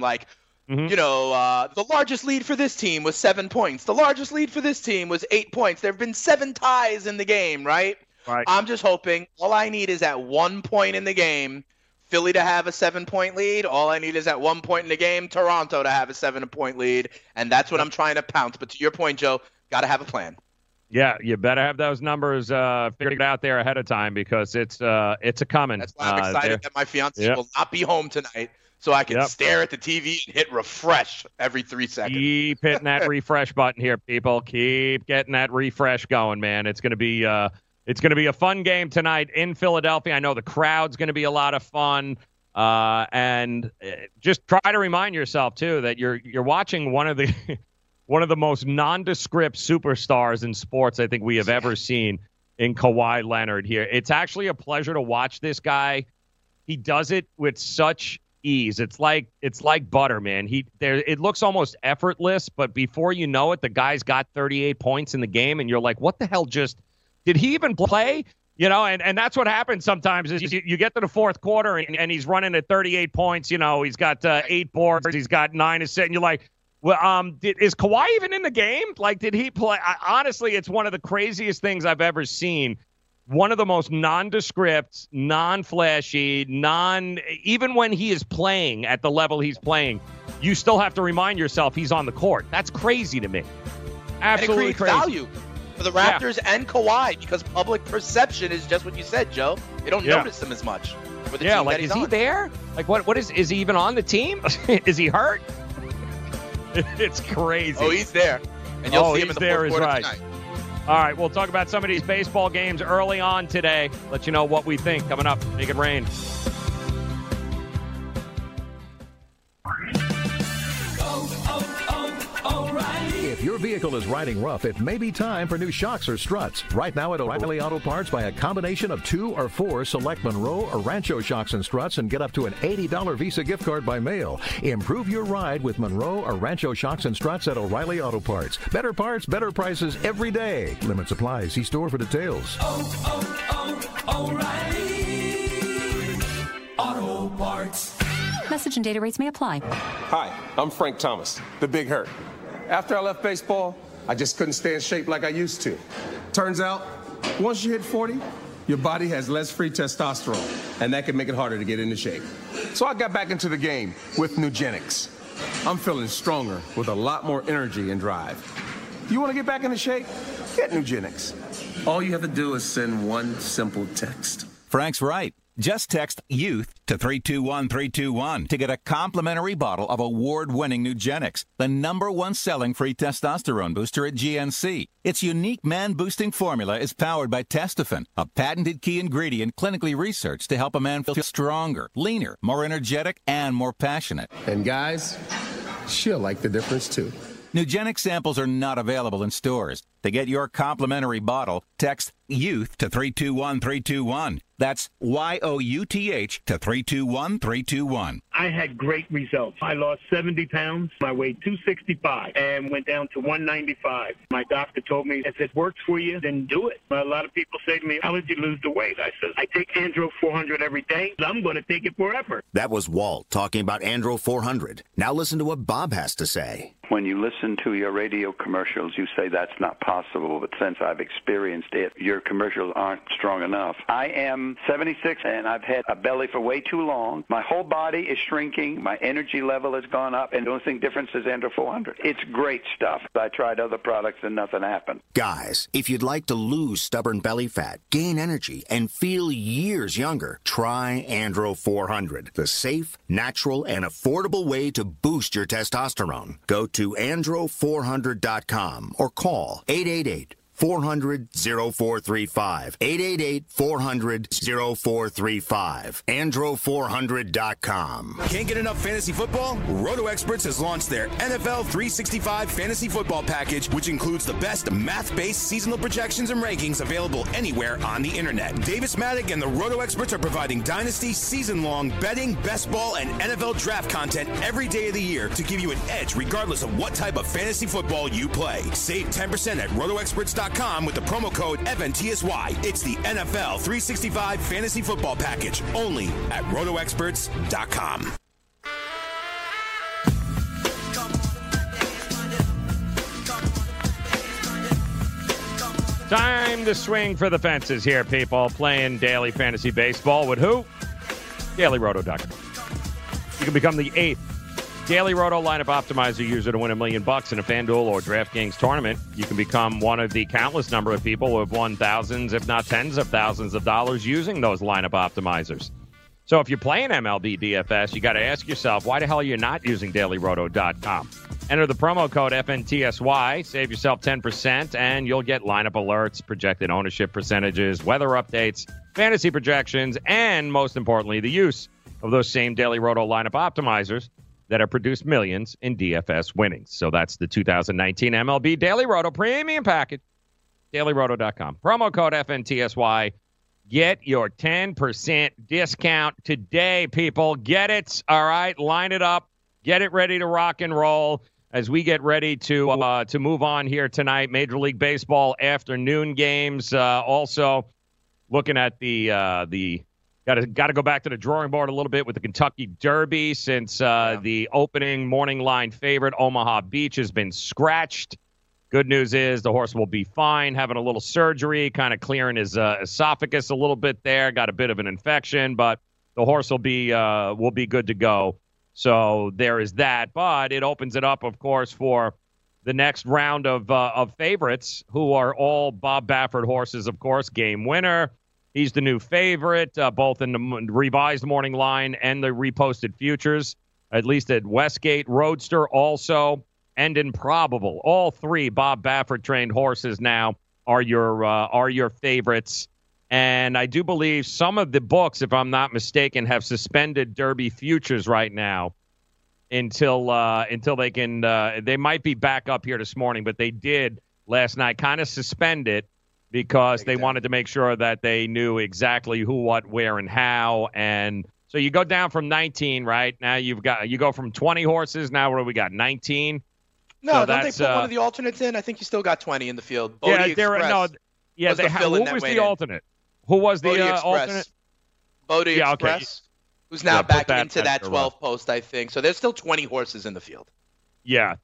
the largest lead for this team was 7 points. The largest lead for this team was 8 points. There have been 7 ties in the game, right? Right. I'm just hoping all I need is at 1 point in the game, Philly to have a 7-point lead. All I need is at 1 point in the game, Toronto to have a 7-point lead, and that's what I'm trying to pounce. But to your point, Joe, got to have a plan. Yeah, you better have those numbers figured out there ahead of time because it's a coming. That's why I'm excited that my fiance will not be home tonight, so I can stare at the TV and hit refresh every 3 seconds. Keep hitting that refresh button here, people. Keep getting that refresh going, man. It's going to be a fun game tonight in Philadelphia. I know the crowd's going to be a lot of fun. And just try to remind yourself too that you're watching one of the most nondescript superstars in sports I think we have ever seen in Kawhi Leonard here. It's actually a pleasure to watch this guy. He does it with such ease. It's like butter, man. It looks almost effortless, but before you know it, the guy's got 38 points in the game, and you're like, what the hell did he even play? And that's what happens sometimes is you get to the fourth quarter and he's running at 38 points. He's got 8 boards, he's got 9 assists, and you're like, well, is Kawhi even in the game? Like, did he play? Honestly, it's one of the craziest things I've ever seen. One of the most nondescript, non-flashy, even when he is playing at the level he's playing, you still have to remind yourself he's on the court. That's crazy to me. Absolutely and it crazy. creates value for the Raptors and Kawhi because public perception is just what you said, Joe. They don't notice him as much. For the team that he's is he there? Like, what is he even on the team? Is he hurt? It's crazy. Oh, he's there. And you'll see him in the fourth quarter tonight. All right, we'll talk about some of these baseball games early on today. Let you know what we think coming up. Make it rain. If your vehicle is riding rough, it may be time for new shocks or struts. Right now at O'Reilly Auto Parts, buy a combination of 2 or 4 select Monroe or Rancho shocks and struts and get up to an $80 Visa gift card by mail. Improve your ride with Monroe or Rancho shocks and struts at O'Reilly Auto Parts. Better parts, better prices every day. Limit supply. See store for details. O'Reilly Auto Parts. Message and data rates may apply. Hi, I'm Frank Thomas, the Big Hurt. After I left baseball, I just couldn't stay in shape like I used to. Turns out, once you hit 40, your body has less free testosterone, and that can make it harder to get into shape. So I got back into the game with Nugenix. I'm feeling stronger with a lot more energy and drive. You want to get back into shape? Get Nugenix. All you have to do is send one simple text. Frank's right. Just text YOUTH to 321-321 to get a complimentary bottle of award-winning Nugenix, the #1 selling free testosterone booster at GNC. Its unique man-boosting formula is powered by Testofen, a patented key ingredient clinically researched to help a man feel stronger, leaner, more energetic, and more passionate. And guys, she'll like the difference too. Nugenix samples are not available in stores. To get your complimentary bottle, text YOUTH to 321-321. That's YOUTH to 321-321. I had great results. I lost 70 pounds. I weighed 265 and went down to 195. My doctor told me, if it works for you, then do it. A lot of people say to me, how did you lose the weight? I said, I take Andro 400 every day. I'm going to take it forever. That was Walt talking about Andro 400. Now listen to what Bob has to say. When you listen to your radio commercials, you say that's not possible. possible, but since I've experienced it, your commercials aren't strong enough. I am 76, and I've had a belly for way too long. My whole body is shrinking. My energy level has gone up, and the only thing difference is Andro 400. It's great stuff. I tried other products, and nothing happened. Guys, if you'd like to lose stubborn belly fat, gain energy, and feel years younger, try Andro 400, the safe, natural, and affordable way to boost your testosterone. Go to andro400.com or call 888-400-0435. 888-400-0435. Andro400.com. Can't get enough fantasy football? Roto Experts has launched their NFL 365 fantasy football package, which includes the best math-based seasonal projections and rankings available anywhere on the internet. Davis Maddock and the Roto Experts are providing dynasty, season-long betting, best ball, and NFL draft content every day of the year to give you an edge regardless of what type of fantasy football you play. Save 10% at rotoexperts.com with the promo code FNTSY. It's the NFL 365 Fantasy Football Package, only at rotoexperts.com. Time to swing for the fences here, people. Playing daily fantasy baseball with who? DailyRoto.com. You can become the 8th Daily Roto lineup optimizer user to win $1 million in a FanDuel or DraftKings tournament. You can become one of the countless number of people who have won thousands, if not tens of thousands of dollars using those lineup optimizers. So if you're playing MLB DFS, you got to ask yourself, why the hell are you not using DailyRoto.com? Enter the promo code FNTSY, save yourself 10%, and you'll get lineup alerts, projected ownership percentages, weather updates, fantasy projections, and most importantly, the use of those same Daily Roto lineup optimizers that have produced millions in DFS winnings. So that's the 2019 MLB Daily Roto Premium Package, DailyRoto.com. Promo code FNTSY. Get your 10% discount today, people. Get it. All right, line it up. Get it ready to rock and roll as we get ready to move on here tonight. Major League Baseball afternoon games. Also looking at the Got to go back to the drawing board a little bit with the Kentucky Derby since the opening morning line favorite, Omaha Beach, has been scratched. Good news is the horse will be fine, having a little surgery, kind of clearing his esophagus a little bit there. Got a bit of an infection, but the horse will be good to go. So there is that. But it opens it up, of course, for the next round of favorites, who are all Bob Baffert horses, of course. Game winner. He's the new favorite, both in the revised morning line and the reposted futures, at least at Westgate. Roadster also, and Improbable. All three Bob Baffert-trained horses now are your favorites. And I do believe some of the books, if I'm not mistaken, have suspended Derby futures right now until they can. They might be back up here this morning, but they did last night kind of suspend it, because they wanted to make sure that they knew exactly who, what, where, and how. And so you go down from 19, right? Now you go from 20 horses. Now what do we got? 19? No, so don't they put one of the alternates in? I think you still got 20 in the field. Who was the alternate? Who was the alternate? Bodie Express, who's now back into that 12 post, I think. So there's still 20 horses in the field. Yeah,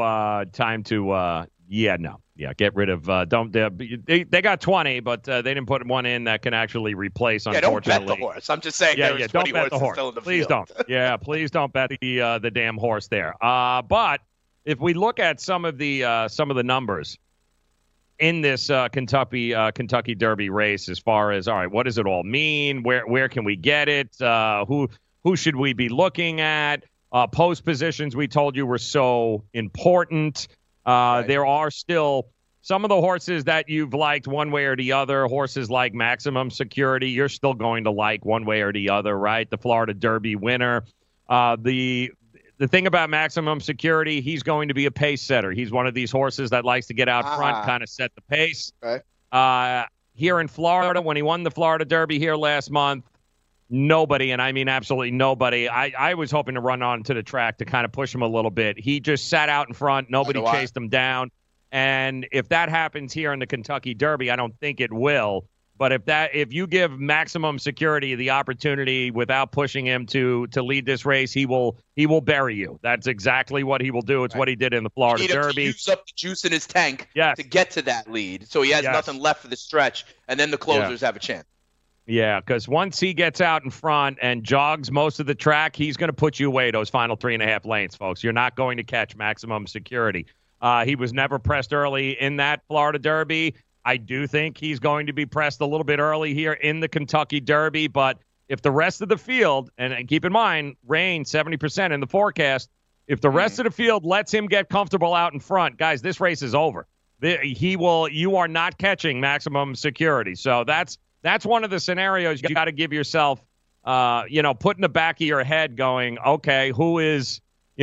get rid of they got 20, but they didn't put one in that can actually replace, unfortunately. Don't bet the horse. I'm just saying there's 20 horses still in the please field. Don't. Please don't bet the damn horse there. But if we look at some of the numbers in this Kentucky Derby race, as far as, all right, what does it all mean? Where can we get it? Who should we be looking at? Post positions we told you were so important. There are still some of the horses that you've liked one way or the other. Horses like Maximum Security, you're still going to like one way or the other, right? The Florida Derby winner. The thing about Maximum Security, he's going to be a pace setter. He's one of these horses that likes to get out front, kind of set the pace. Right. Here in Florida, when he won the Florida Derby here last month, nobody, and I mean absolutely nobody, I was hoping to run onto the track to kind of push him a little bit. He just sat out in front. Nobody chased him down. And if that happens here in the Kentucky Derby, I don't think it will. But if you give Maximum Security the opportunity without pushing him to lead this race, he will bury you. That's exactly what he will do. It's what he did in the Florida Derby. To use up the juice in his tank to get to that lead, so he has nothing left for the stretch, and then the closers have a chance. Yeah, because once he gets out in front and jogs most of the track, he's going to put you away those final 3.5 lanes, folks. You're not going to catch Maximum Security. He was never pressed early in that Florida Derby. I do think he's going to be pressed a little bit early here in the Kentucky Derby, but if the rest of the field, and keep in mind, rain 70% in the forecast, if the rest of the field lets him get comfortable out in front, guys, this race is over. You are not catching Maximum Security. So that's one of the scenarios you got to give yourself, put in the back of your head going, okay, who is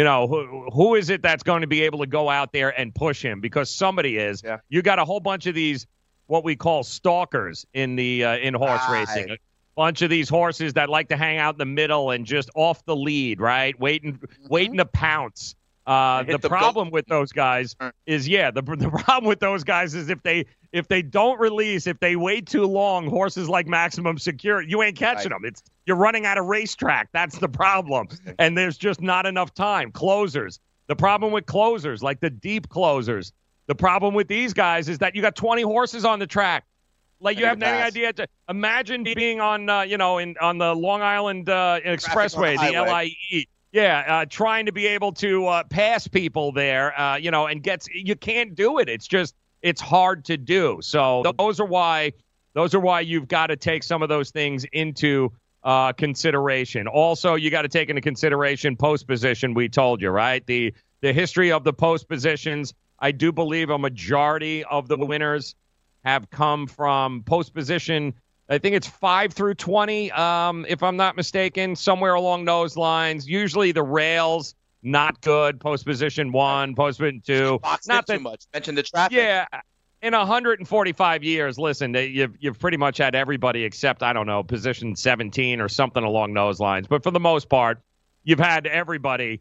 it that's going to be able to go out there and push him? Because somebody is. Yeah. You got a whole bunch of these, what we call stalkers in horse racing. A bunch of these horses that like to hang out in the middle and just off the lead, right? Waiting to pounce. The problem with those guys is, the problem with those guys is if they don't release, if they wait too long, horses like Maximum Security, you ain't catching them. You're running out of racetrack. That's the problem. And there's just not enough time. Closers. The problem with closers, like the deep closers, the problem with these guys is that you got 20 horses on the track. Like, you have any idea? Imagine being on, on the Long Island Expressway, the LIE. Yeah, trying to be able to pass people there, and you can't do it. It's hard to do. So those are why you've got to take some of those things into consideration. Also, you got to take into consideration post position. We told you, right? The history of the post positions. I do believe a majority of the winners have come from post position. I think it's 5 through 20, if I'm not mistaken, somewhere along those lines. Usually the rails, not good. Post position 1, post position 2. Not too much. Mention the traffic. Yeah. In 145 years, listen, you've pretty much had everybody except, I don't know, position 17 or something along those lines. But for the most part, you've had everybody,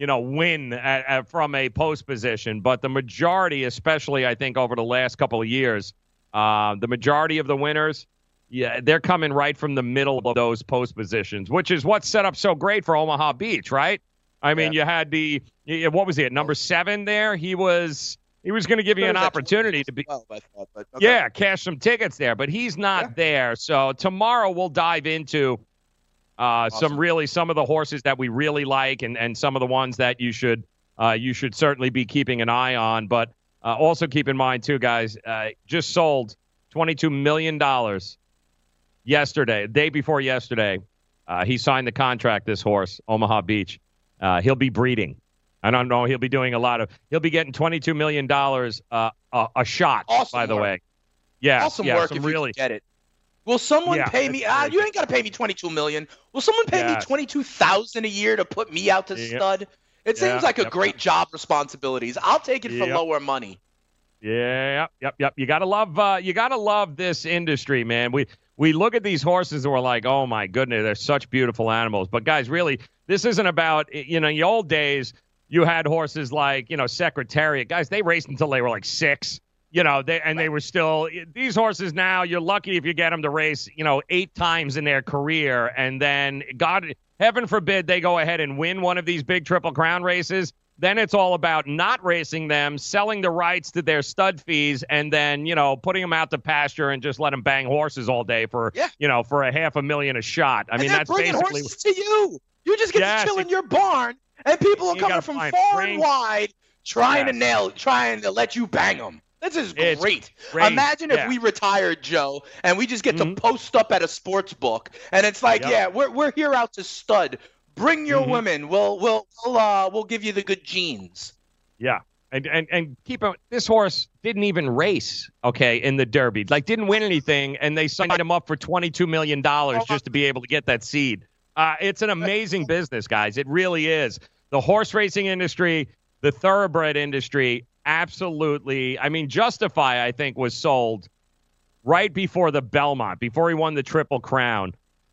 win from a post position. But the majority, especially I think over the last couple of years, the majority of the winners, they're coming right from the middle of those post positions, which is what set up so great for Omaha Beach, right? I mean, you had what was he at number 7 there? He was going to give you an opportunity to be, cash some tickets there, but he's not there. So tomorrow we'll dive into some of the horses that we really like and some of the ones that you should certainly be keeping an eye on. But also keep in mind too, guys, just sold $22 million yesterday, day before yesterday. He signed the contract, this horse, Omaha Beach. He'll be breeding. I don't know. He'll be doing he'll be getting $22 million a shot, by the way. Yeah. Awesome work if you get it. Will someone pay me? You ain't got to pay me $22 million. Will someone pay me $22,000 a year to put me out to stud? It seems like a great job responsibilities. I'll take it for lower money. Yep. You gotta love this industry, man. We look at these horses and we're like, oh my goodness, they're such beautiful animals. But guys, really, this isn't about, in the old days, you had horses like, Secretariat. Guys, they raced until they were like 6. They were still, these horses now, you're lucky if you get them to race, 8 times in their career. And then, heaven forbid, they go ahead and win one of these big Triple Crown races. Then it's all about not racing them, selling the rights to their stud fees, and then, putting them out to pasture and just let them bang horses all day for, for $500,000 a shot. I mean, that's basically horses to you. You just get to chill in your barn, and people are coming from far and wide trying to let you bang them. This is great. Imagine if we retired, Joe, and we just get to post up at a sports book, and it's like, we're here out to stud. Bring your women. We'll give you the good genes. Yeah, and keep on. This horse didn't even race, in the Derby. Like, didn't win anything, and they signed him up for $22 million just to be able to get that seed. It's an amazing business, guys. It really is. The horse racing industry, the thoroughbred industry, absolutely. I mean, Justify, I think, was sold right before the Belmont, before he won the Triple Crown.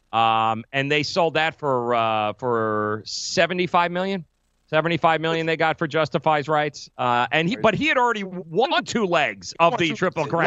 And they sold that for $75 million. $75 million they got for Justify's rights. But he had already won 2 legs of the Triple Crown.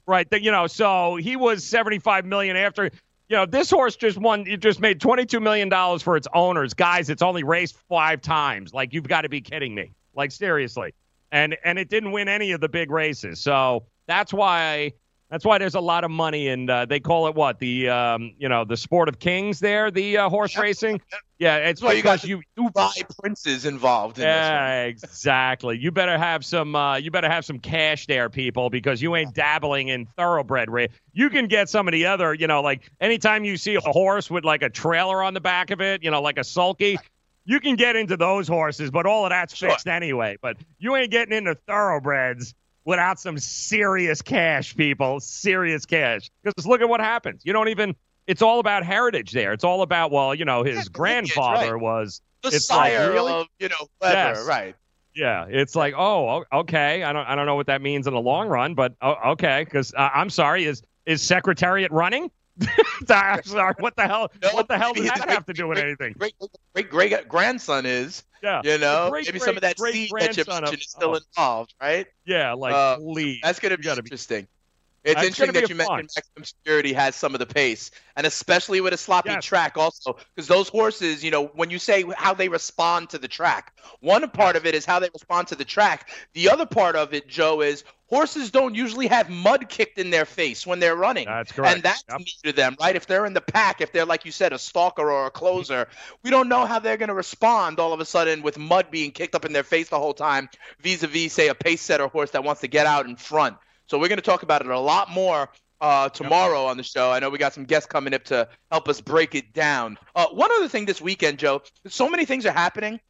Right. So he was $75 million after. This horse just won. It just made $22 million for its owners. Guys, it's only raced 5 times. Like, you've got to be kidding me. Like, seriously. And it didn't win any of the big races. So that's why there's a lot of money. And they call it what? The sport of kings there, the horse racing. Yeah, it's why because you got Dubai princes involved in this one. Exactly. You better have some cash there, people, because you ain't dabbling in thoroughbred race. You can get some of the other, like anytime you see a horse with like a trailer on the back of it, like a sulky, you can get into those horses, but all of that's fixed anyway. But you ain't getting into thoroughbreds without some serious cash, people. Serious cash. Because look at what happens. It's all about heritage there. It's all about, his grandfather was the sire of, whatever, yes. Right. Yeah, it's like, oh, okay. I don't know what that means in the long run, but okay. Because I'm sorry, is Secretariat running? I'm sorry. What the hell? No, what the hell does that have to do with anything? Great grandson is. Yeah. Maybe some of that seed that you mentioned is still involved, right? Yeah, please. That's going to be interesting. It's interesting that you mentioned Maximum Security has some of the pace, and especially with a sloppy track also, because those horses, when you say how they respond to the track, one part of it is how they respond to the track. The other part of it, Joe, is horses don't usually have mud kicked in their face when they're running. That's correct. And that's new to them, right? If they're in the pack, if they're, like you said, a stalker or a closer, we don't know how they're going to respond all of a sudden with mud being kicked up in their face the whole time, vis-a-vis, say, a pace setter horse that wants to get out in front. So we're going to talk about it a lot more tomorrow on the show. I know we got some guests coming up to help us break it down. One other thing this weekend, Joe, so many things are happening.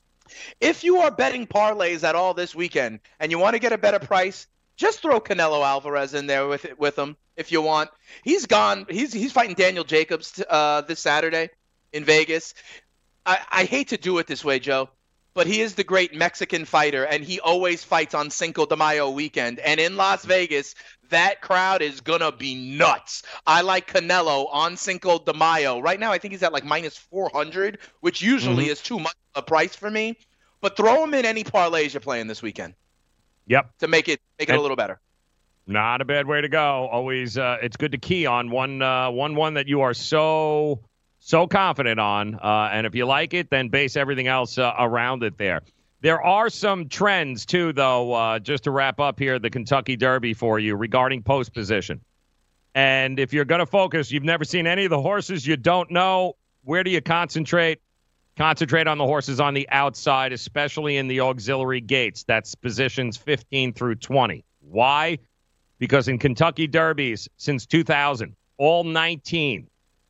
If you are betting parlays at all this weekend and you want to get a better price, just throw Canelo Alvarez in there with him if you want. He's gone. He's fighting Daniel Jacobs this Saturday in Vegas. I hate to do it this way, Joe, but he is the great Mexican fighter, and he always fights on Cinco de Mayo weekend. And in Las Vegas, that crowd is going to be nuts. I like Canelo on Cinco de Mayo. Right now, I think he's at like minus 400, which usually is too much of a price for me. But throw him in any parlays you're playing this weekend. Yep. To make it a little better. Not a bad way to go. Always, it's good to key on one that you are so confident on, and if you like it, then base everything else around it there. There are some trends, too, though, just to wrap up here, the Kentucky Derby for you regarding post position. And if you're going to focus, you've never seen any of the horses, you don't know, where do you concentrate? Concentrate on the horses on the outside, especially in the auxiliary gates. That's positions 15 through 20. Why? Because in Kentucky Derbies since 2000, all 19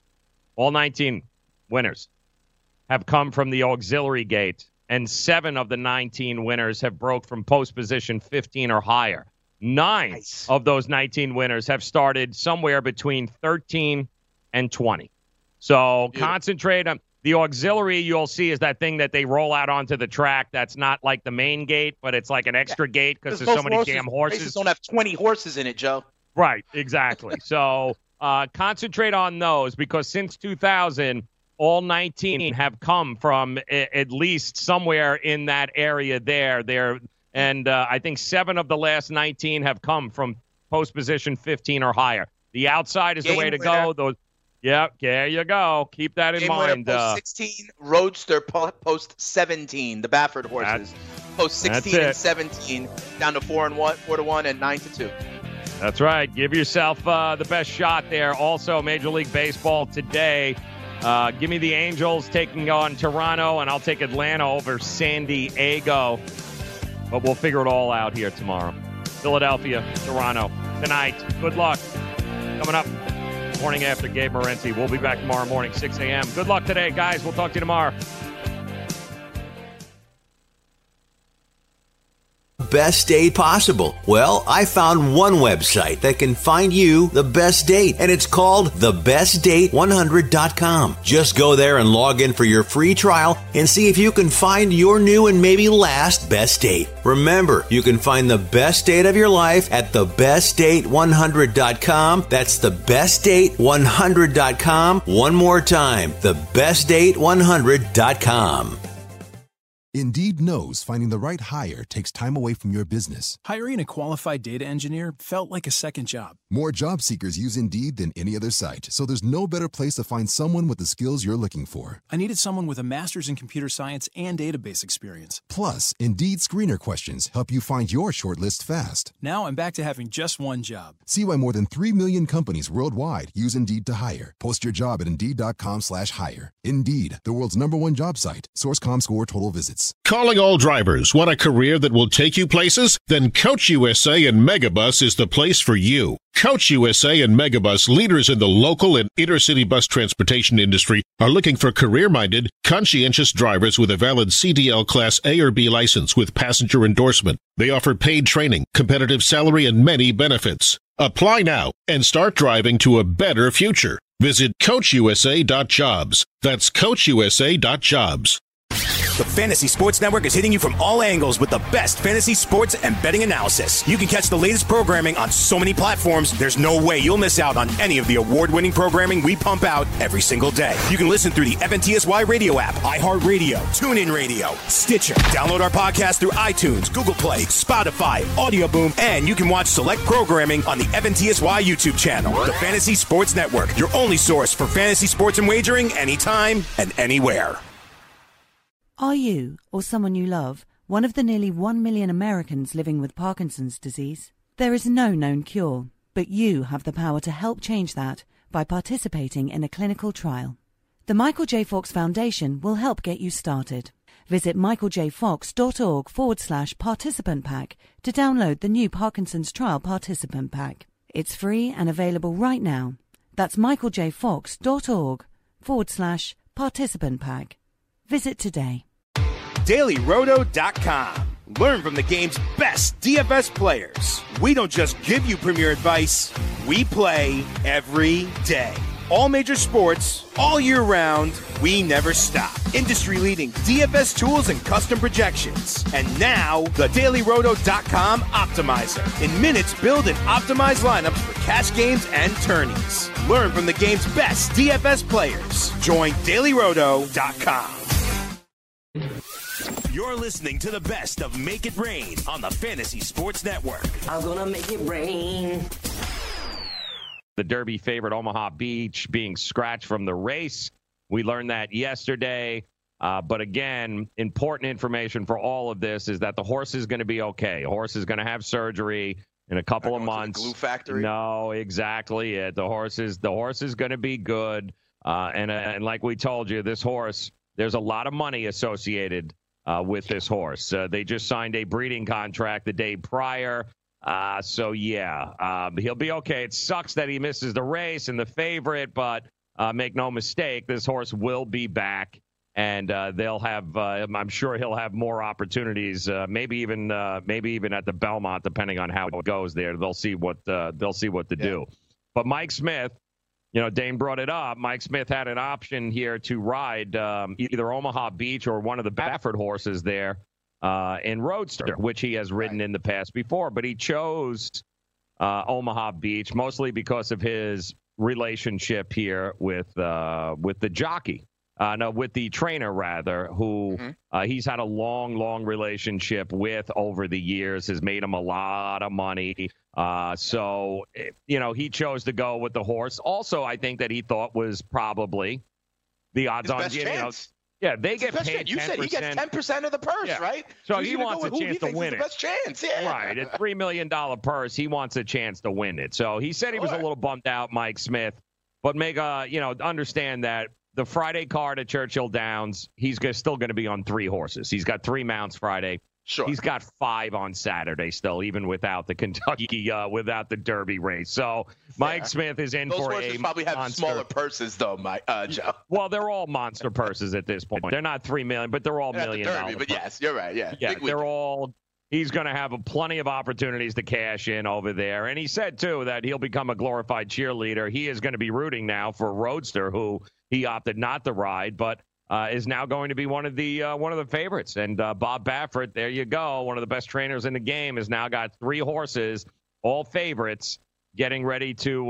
winners have come from the auxiliary gate, and 7 of the 19 winners have broke from post position 15 or higher. 9 of those 19 winners have started somewhere between 13 and 20. So concentrate on the auxiliary. You'll see is that thing that they roll out onto the track. That's not like the main gate, but it's like an extra gate because there's so many damn horses. Races don't have 20 horses in it, Joe. Right, exactly. So concentrate on those, because since 2000, all 19 have come from at least somewhere in that area there. And I think 7 of the last 19 have come from post position 15 or higher. The outside is the way to go. Yep, there you go. Keep that in mind. Post 16, Roadster post 17, the Baffert horses. Post 16 and 17, down to 4-1 and 9-2. That's right. Give yourself the best shot there. Also, Major League Baseball today. Give me the Angels taking on Toronto, and I'll take Atlanta over San Diego. But we'll figure it all out here tomorrow. Philadelphia, Toronto, tonight. Good luck. Coming up, morning after Gabe Morency. We'll be back tomorrow morning, 6 a.m. Good luck today, guys. We'll talk to you tomorrow. Best date possible? Well, I found one website that can find you the best date, and it's called thebestdate100.com. Just go there and log in for your free trial and see if you can find your new and maybe last best date. Remember, you can find the best date of your life at thebestdate100.com. That's thebestdate100.com. One more time, thebestdate100.com. Indeed knows finding the right hire takes time away from your business. Hiring a qualified data engineer felt like a second job. More job seekers use Indeed than any other site, so there's no better place to find someone with the skills you're looking for. I needed someone with a master's in computer science and database experience. Plus, Indeed screener questions help you find your shortlist fast. Now I'm back to having just one job. See why more than 3 million companies worldwide use Indeed to hire. Post your job at Indeed.com/hire. Indeed, the world's #1 job site. Source Comscore total visits. Calling all drivers. Want a career that will take you places? Then Coach USA and Megabus is the place for you. Coach USA and Megabus, leaders in the local and intercity bus transportation industry, are looking for career-minded, conscientious drivers with a valid CDL Class A or B license with passenger endorsement. They offer paid training, competitive salary, and many benefits. Apply now and start driving to a better future. Visit CoachUSA.jobs. That's CoachUSA.jobs. The Fantasy Sports Network is hitting you from all angles with the best fantasy sports and betting analysis. You can catch the latest programming on so many platforms, there's no way you'll miss out on any of the award-winning programming we pump out every single day. You can listen through the FNTSY radio app, iHeartRadio, TuneIn Radio, Stitcher. Download our podcast through iTunes, Google Play, Spotify, Audio Boom, and you can watch select programming on the FNTSY YouTube channel. The Fantasy Sports Network, your only source for fantasy sports and wagering anytime and anywhere. Are you, or someone you love, one of the nearly 1 million Americans living with Parkinson's disease? There is no known cure, but you have the power to help change that by participating in a clinical trial. The Michael J. Fox Foundation will help get you started. Visit michaeljfox.org/participant pack to download the new Parkinson's Trial Participant Pack. It's free and available right now. That's michaeljfox.org/participant pack. Visit today. DailyRoto.com. Learn from the game's best DFS players. We don't just give you premier advice, we play every day. All major sports, all year round, we never stop. Industry-leading DFS tools and custom projections. And now, the DailyRoto.com Optimizer. In minutes, build and optimize lineups for cash games and tourneys. Learn from the game's best DFS players. Join DailyRoto.com. You're listening to the best of Make It Rain on the Fantasy Sports Network. I'm gonna make it rain. The Derby favorite Omaha Beach being scratched from the race. We learned that yesterday. But again, important information for all of this is that the horse is going to be okay. The horse is going to have surgery in a couple of months. Glue factory? No, exactly it. The horse is going to be good. And like we told you, this horse, there's a lot of money associated with this horse. They just signed a breeding contract the day prior. So he'll be okay. It sucks that he misses the race and the favorite, but make no mistake, this horse will be back, and they'll have. I'm sure he'll have more opportunities. Maybe even at the Belmont, depending on how it goes there. They'll see what to do. But Mike Smith, Dane brought it up. Mike Smith had an option here to ride either Omaha Beach or one of the Baffert horses there. In Roadster, which he has ridden in the past before, but he chose Omaha Beach mostly because of his relationship here with the jockey, with the trainer rather, who he's had a long relationship with over the years, has made him a lot of money. So he chose to go with the horse. Also, I think that he thought was probably the odds on chance. Yeah, they get paid 10%. You said he gets 10% of the purse, right? So he wants a chance to win it. The best chance, yeah. Right, a $3 million purse. He wants a chance to win it. So he said he was a little bummed out, Mike Smith, but understand that the Friday card at Churchill Downs, he's still going to be on 3 horses. He's got 3 mounts Friday. Sure. He's got 5 on Saturday still, even without the Kentucky, without the Derby race. So Mike Smith is in Those for horses a probably have monster. smaller purses, though, Joe. Well, they're all monster purses at this point. They're not $3 million, but they're all $1 million. Derby, but yes, you're right. Yeah, they're all. He's going to have plenty of opportunities to cash in over there. And he said, too, that he'll become a glorified cheerleader. He is going to be rooting now for Roadster, who he opted not to ride, but is now going to be one of the favorites. And Bob Baffert, there you go, one of the best trainers in the game, has now got 3 horses, all favorites, getting ready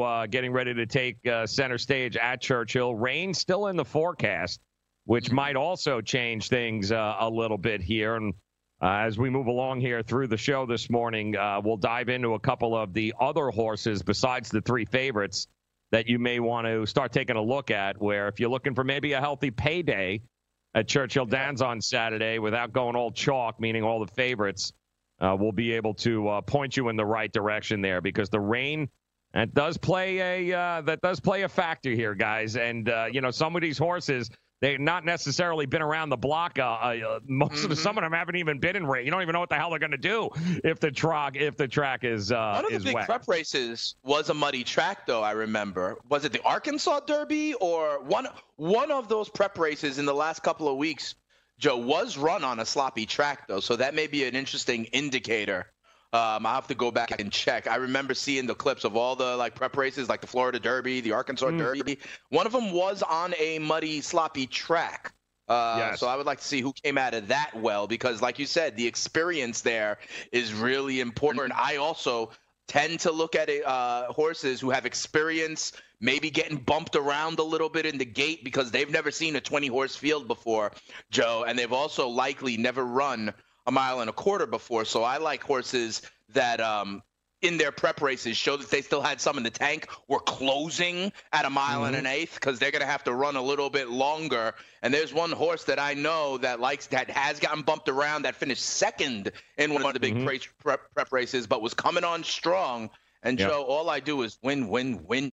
to take center stage at Churchill. Rain still in the forecast, which might also change things a little bit here. And As we move along here through the show this morning, we'll dive into a couple of the other horses besides the 3 favorites that you may want to start taking a look at, where if you're looking for maybe a healthy payday at Churchill Downs on Saturday without going all chalk, meaning all the favorites, we'll be able to point you in the right direction there, because the rain that does play a factor here, guys. And some of these horses, they've not necessarily been around the block. Some of them haven't even been in rain. You don't even know what the hell they're going to do if the track is wet. One of the big prep races was a muddy track, though. I remember. Was it the Arkansas Derby or one of those prep races in the last couple of weeks? Joe, was run on a sloppy track, though, so that may be an interesting indicator. I'll have to go back and check. I remember seeing the clips of all the prep races, like the Florida Derby, the Arkansas Derby. One of them was on a muddy, sloppy track. Yes. So I would like to see who came out of that well, because like you said, the experience there is really important. I also tend to look at horses who have experience, maybe getting bumped around a little bit in the gate because they've never seen a 20-horse field before, Joe, and they've also likely never run a 1.25 miles before. So I like horses that in their prep races show that they still had some in the tank, were closing at 1.125 miles, because they're going to have to run a little bit longer. And there's one horse that I know that has gotten bumped around, that finished second in one of the big prep races, but was coming on strong. And Joe, all I do is win, win, win.